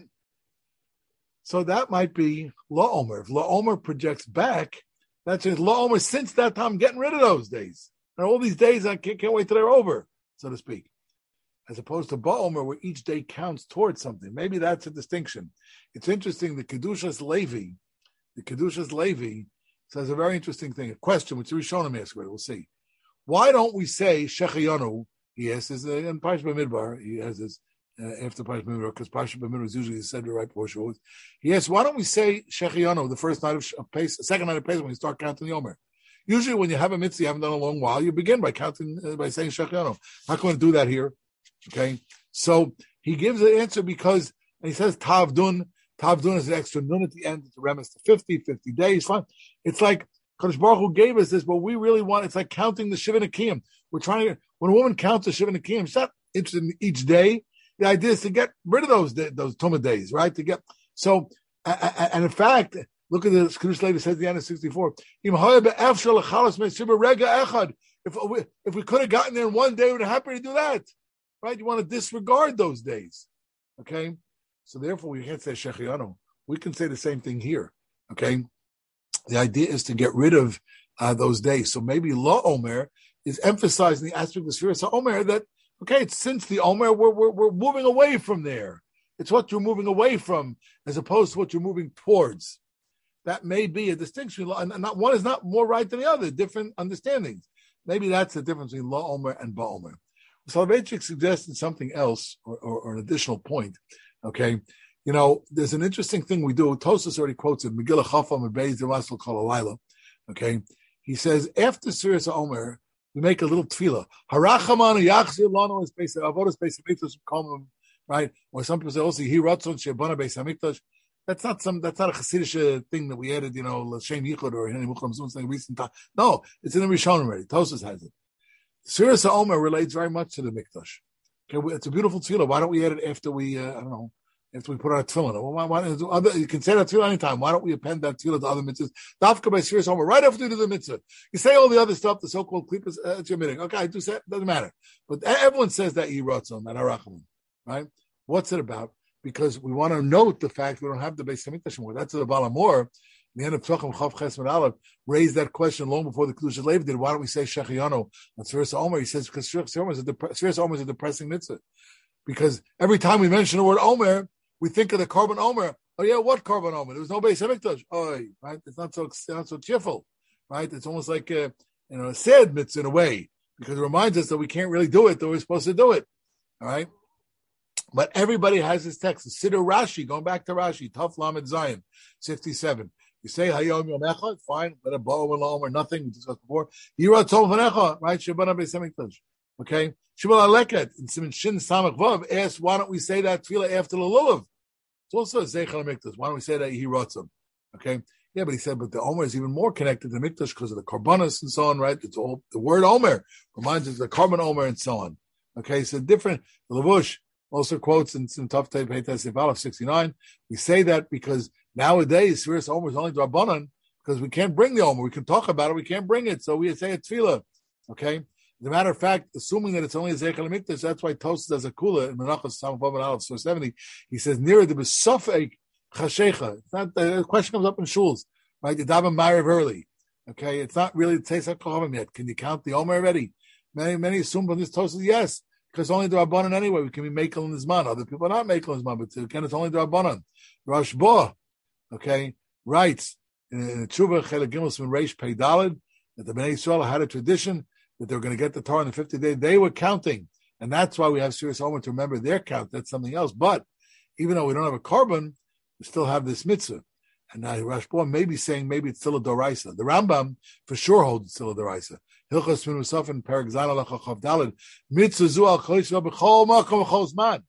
So that might be La Omer. If La Omer projects back, that's just La Omer. Since that time, I'm getting rid of those days. And all these days, I can't, can't wait till they're over, so to speak. As opposed to Ba Omer, where each day counts towards something. Maybe that's a distinction. It's interesting. The Kedushas Levi, the Kedushas Levi says a very interesting thing. A question which Rishonim asked, we'll see. Why don't we say Shechayonu? He has this uh, in Parshas Bamidbar. He has this uh, after Parshas Bamidbar because Parshas Bamidbar is usually said right before Shavuot. He asks, why don't we say Shechayonu the first night of Pesach, second night of Pesach when you start counting the Omer? Usually, when you have a mitzvah you haven't done in a long while, you begin by counting uh, by saying Shechayonu. How can we do that here? Okay, so he gives an answer because and he says Tavdun. Tavdun is an extra nun at the end. It's a remes to fifty, fifty days. Fine. It's like Kadosh Baruch Hu gave us this, but we really want. It's like counting the Shiva Nekiyim. We're trying to. When a woman counts the Shiva Nekiyim, she's not interested in each day. The idea is to get rid of those those Tumah days, right? To get so, and in fact, look at the Kedushas Levi says at the end of sixty-four. If we, if we could have gotten there in one day, we're happy to do that, right? You want to disregard those days, okay? So therefore, we can't say Shechayanu. We can say the same thing here, okay? The idea is to get rid of uh, those days. So maybe La Omer is emphasizing the aspect of the Sfiras HaOmer that, okay, it's since the Omer, we're, we're, we're moving away from there. It's what you're moving away from as opposed to what you're moving towards. That may be a distinction. And not one is not more right than the other, different understandings. Maybe that's the difference between La Omer and Ba Omer. Soloveitchik suggested something else, or, or, or an additional point, okay? You know, there's an interesting thing we do. Tosas already quotes it. Megillah Chafam and Beis Devasel Kol okay? He says, after Sfiras HaOmer, we make a little tefillah. Harachamanu yachzir lanu es beis avodas beis hamikdash komim, right? Or some people say also he ratzon shebana beis hamikdash. That's not some. That's not a Hasidic thing that we added. You know, l'shem yichud or Henry Muchlam something recent time. No, it's in the Rishonim already. Tosas has it. Sfiras HaOmer relates very much to the mikdash. Okay, it's a beautiful tefillah. Why don't we add it after we? Uh, I don't know. After we put our tefillin, well, why, why, other, you can say that tefillah anytime. Why don't we append that tefillah to other mitzvahs? Dafka by Sfiras HaOmer, right after you do the mitzvah. You say all the other stuff, the so-called klippos, uh, it's your meaning. Okay, I do say it, doesn't matter. But everyone says that Yiratzon, that Harachamim, right? What's it about? Because we want to note the fact we don't have the Beis Hamikdash anymore. That's the Baal HaMor. The end of Tzachim Chav Ches Med Aleph raised that question long before the Kedushas Levi did. Why don't we say Shechayanu on Sfiras HaOmer? He says because Sfiras HaOmer is a, dep- is a depressing mitzvah. Because every time we mention the word Omer, we think of the Korban Omer. Oh yeah, what Korban Omer? There was no Beis Hamikdash. Oh, right. It's not so it's not so cheerful, right? It's almost like a, you know a sad mitzvah in a way because it reminds us that we can't really do it, that we're supposed to do it. All right. But everybody has his text. Siddur Rashi, going back to Rashi, Taf Lamed Zion, sixty-seven. You say Hayom Yom Echad, fine. Let it Ba'omer La'omer, nothing. We discussed before. Yiratzon V'necha, right? Shebana Beis Hamikdash. Okay. Shibal Aleket in Siman Shin Samach Vav asked, why don't we say that tefillah after the lulav? It's also a Zeichel Mikdash. Why don't we say that Yiratzon? Okay. Yeah, but he said, but the Omer is even more connected to Mikdash because of the Karbanos and so on, right? It's all the word Omer reminds us of the Karban Omer and so on. Okay, so different. The Levush also quotes in some Tov Tei Peites Aleph sixty-nine. We say that because nowadays Sfiras Omer is only Drabanan because we can't bring the Omer. We can talk about it, we can't bring it, so we say a tefillah. Okay, as a matter of fact, assuming that it's only a Zeichel Mikdash, that's why Tosas does a kula in Menachos Samavav and Aleph seventy. He says near the Besofek Chashecha. It's not the question comes up in shuls, right? The Daven Ma'ariv early. Okay, it's not really Tzeisak Kohavim yet. Can you count the Omer already? Many many assume from this Tosas yes. Because only the Rabbanan anyway, we can be makel in Zman. Other people are not makel in Zman, but again, it's only the Rabbanan. Rosh Bo, okay, writes in Tshuva Chelik Gimel from Reish Pei Daled that the Bnei Yisrael had a tradition that they were going to get the Torah in the fiftieth day. They were counting, and that's why we have Sfiras Omer to remember their count. That's something else. But even though we don't have a carbon, we still have this mitzvah. And now Rosh Bo may be saying maybe it's still a Doraisa. The Rambam for sure holds it's still a Doraisa. Hilchos Min Musaf and Perek Zayin Halacha Chav Daled Mitzvah Zu Al Kol Yisrael B'Chol Makom B'Chol Zman.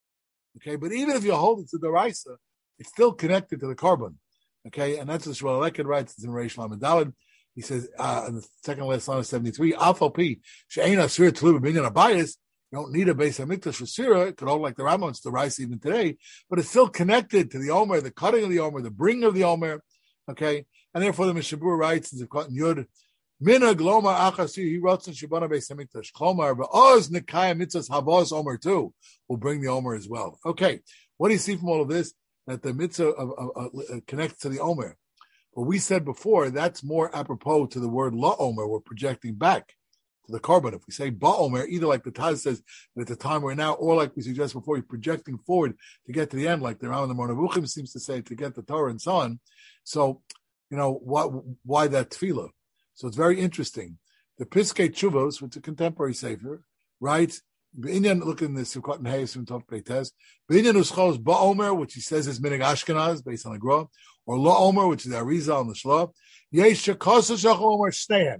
Okay, but even if you hold it to the Doraisa, it's still connected to the carbon. Okay, and that's what Shmuel Aleichet writes. It's in Reish Lamed Daled. He says uh, in the second last line of seventy-three, Afal Pi She'ein Asir Tlu B'Minyan Abayis. You don't need a Beis Hamikdash for Sira. It could hold like the Rambam, it's the rice even today, but it's still connected to the Omer, the cutting of the Omer, the bringing of the Omer. Okay, and therefore the Mishabur writes in Zivkot Yud, Mina Gloma Achasi, he wrote in Shibana Beis Hamikdash, Klomar, but Oz Nikaya Mitzvahs Havos Omer too will bring the Omer as well. Okay, what do you see from all of this? That the mitzvah of, of, of, uh, connects to the Omer. But we said before, that's more apropos to the word La Omer, we're projecting back to the carbon. If we say Ba'omer, either like the Taz says that at the time we're now, or like we suggested before, you're projecting forward to get to the end, like the Ram and the Mornavuchim seems to say, to get the Torah and so on. So, you know, why, why that tefillah? So it's very interesting. The Piskei Tshuvos, which is a contemporary sefer, writes, B'inyan, look in the Sukkot and Hayes from Tov Peites, B'inyan Uschos Ba'omer, which he says is Minig Ashkenaz, based on the Gra, or La Omer, which is the Arizal and the Shlah, Yesh Shekasa Shach Omer, stand.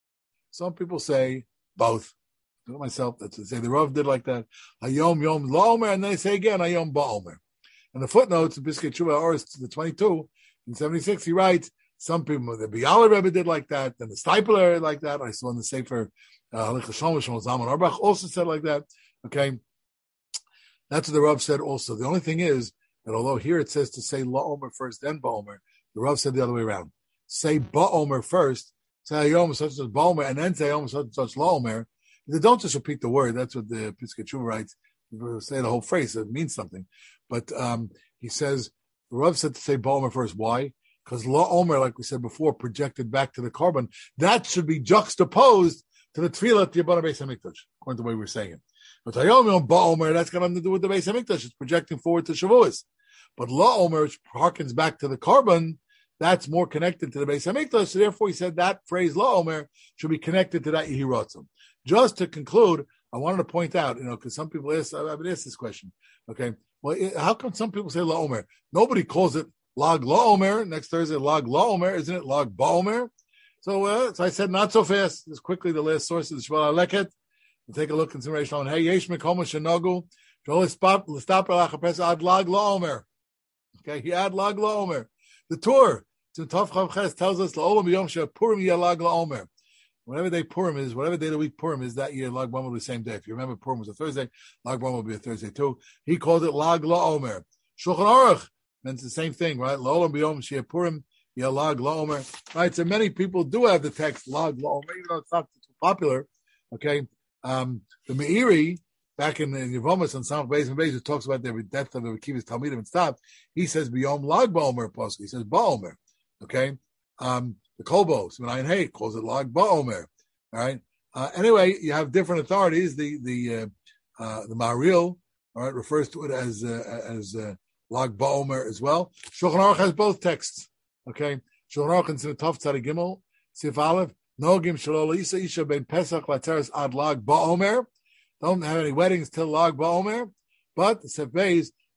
Some people say both. I do it myself. That's what they say. The Rav did like that. Hayom Yom La'omer, and then they say again Hayom Ba'omer. And the footnotes in Piskei Tshuva, or the twenty-two in seventy-six, he writes some people. The Biala Rebbe did like that. Then the Stipler like that. I saw in the Sefer Halichos Shlomo Shlomo Zalman Auerbach also said like that. Okay, that's what the Rav said. Also, the only thing is that although here it says to say La'omer first, then Ba'omer, the Rav said the other way around. Say Ba'omer first. Say Hayom such as Ba'omer, and then say Hayom such such La'omer. They don't just repeat the word. That's what the Piskei Tshuva writes. Say the whole phrase. So it means something. But um, he says the Rav said to say Ba'omer first. Why? Because La'omer, like we said before, projected back to the carbon. That should be juxtaposed to the tefillah at the Yabana Beis Hamikdash, according to the way we're saying it. But Hayom Yom Ba'omer, that's got nothing to do with the Beis Hamikdash. It's projecting forward to Shavuos. But La'omer, which harkens back to the carbon, that's more connected to the Beis Hamikdash. So therefore, he said that phrase La'omer should be connected to that Yehirotzim. Just to conclude, I wanted to point out, you know, because some people ask, I've been asked this question. Okay, well, how come some people say La'omer? Nobody calls it Lag La'omer. Next Thursday, Lag La'omer, isn't it Lag Ba'omer? So, uh, so I said, not so fast. Just quickly, the last source is Shmuel Aleichet. We'll take a look in consideration on Hey Yesh Mekoma Shenogu. Ad Lag La'omer. Okay, he had Lag La'omer. The tour to Tov Chav Ches tells us La'olam B'Yom She'Purim Yeh Lag La'omer. Whatever day Purim is, whatever day of the week Purim is, that year Lag B'Omer will be the same day. If you remember, Purim was a Thursday. Lag B'Omer will be a Thursday too. He called it Lag La'omer. Shulchan Aruch meant the same thing, right? La'olam B'Yom She'Purim Yeh Lag La'omer. Right. So many people do have the text Lag La'omer, even though it's not too popular. Okay. Um, the Meiri, back in the Yevomas on Samach Beis and Beis, who talks about the death of the Akiva's Talmidim and stuff, he says B'Yom Lag Ba'omer Posuk. He says Ba'omer. Okay. Um, the Kolbos, Menayin Hay, calls it Lag Ba'omer. All right. Uh, anyway, you have different authorities. The the uh, uh, the Maril, all right, refers to it as uh, as uh, Lag Ba'omer as well. Shulchan Aruch has both texts. Okay. Shulchan Aruch in Tov Tzadi Gimel, Sif Aleph, Nogim Shalol Isa Isha Ben Pesach Lateres Ad Lag Ba'omer. Don't have any weddings till Lag Ba'omer. But the Sef Beis,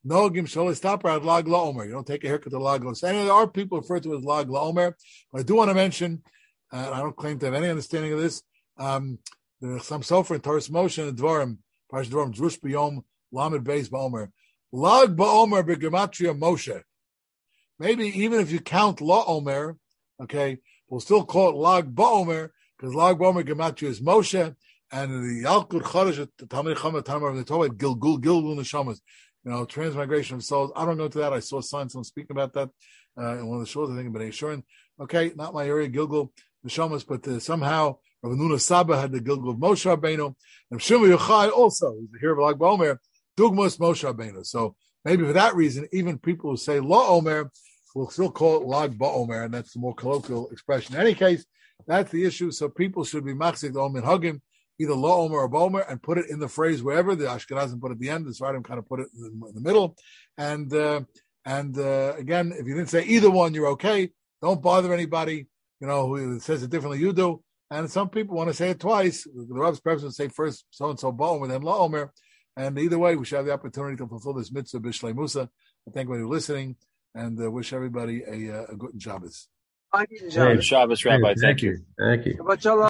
No gim sholis stopper at lag laomer. You don't take a haircut to lag laomer. So anyway, there are people referred to as lag laomer. But I do want to mention, uh, I don't claim to have any understanding of this. Um, there's some sofer in Taurus Moshe and Dvarim, Parsh Dvarim, Drush B'Yom, Lamed Beis Ba'omer. Lag Ba'omer B'Gematria Moshe. Maybe even if you count La'omer, okay, we'll still call it Lag Ba'omer, because Lag Ba'omer Gematria is Moshe, and the Yalkut Chodesh, the Talmud Chama, Talmud, they talk about Gilgul, Gilgul Neshamas, you know, transmigration of souls. I don't go into that. I saw signs someone speaking about that uh, in one of the shows, I think, about Ashurin. Okay, not my area, Gilgul Neshamas, but uh, somehow Rav Nuna Saba had the Gilgul of Moshe Rabbeinu, and Shimon Yochai also, who's the hero of Lag Ba'omer, Dugmas Moshe Rabbeinu. So maybe for that reason, even people who say La Omer will still call it Lag Ba'omer, and that's the more colloquial expression. In any case, that's the issue. So people should be machzik the Omer Hagim, either La Omer or Ba'omer, and put it in the phrase wherever. The Ashkenazim put it at the end, the Sfaradim kind of put it in the, in the middle. And uh, and uh, again, if you didn't say either one, you're okay. Don't bother anybody, you know, who says it differently you do. And some people want to say it twice. The Rabb's preference would say first so-and-so Ba'omer, then La Omer. And either way, we should have the opportunity to fulfill this mitzvah, Bishlei Musa. I thank everybody for listening, and uh, wish everybody a, uh, a good Shabbos.
Good Shabbos, Rabbi.
Thank you. Thank you.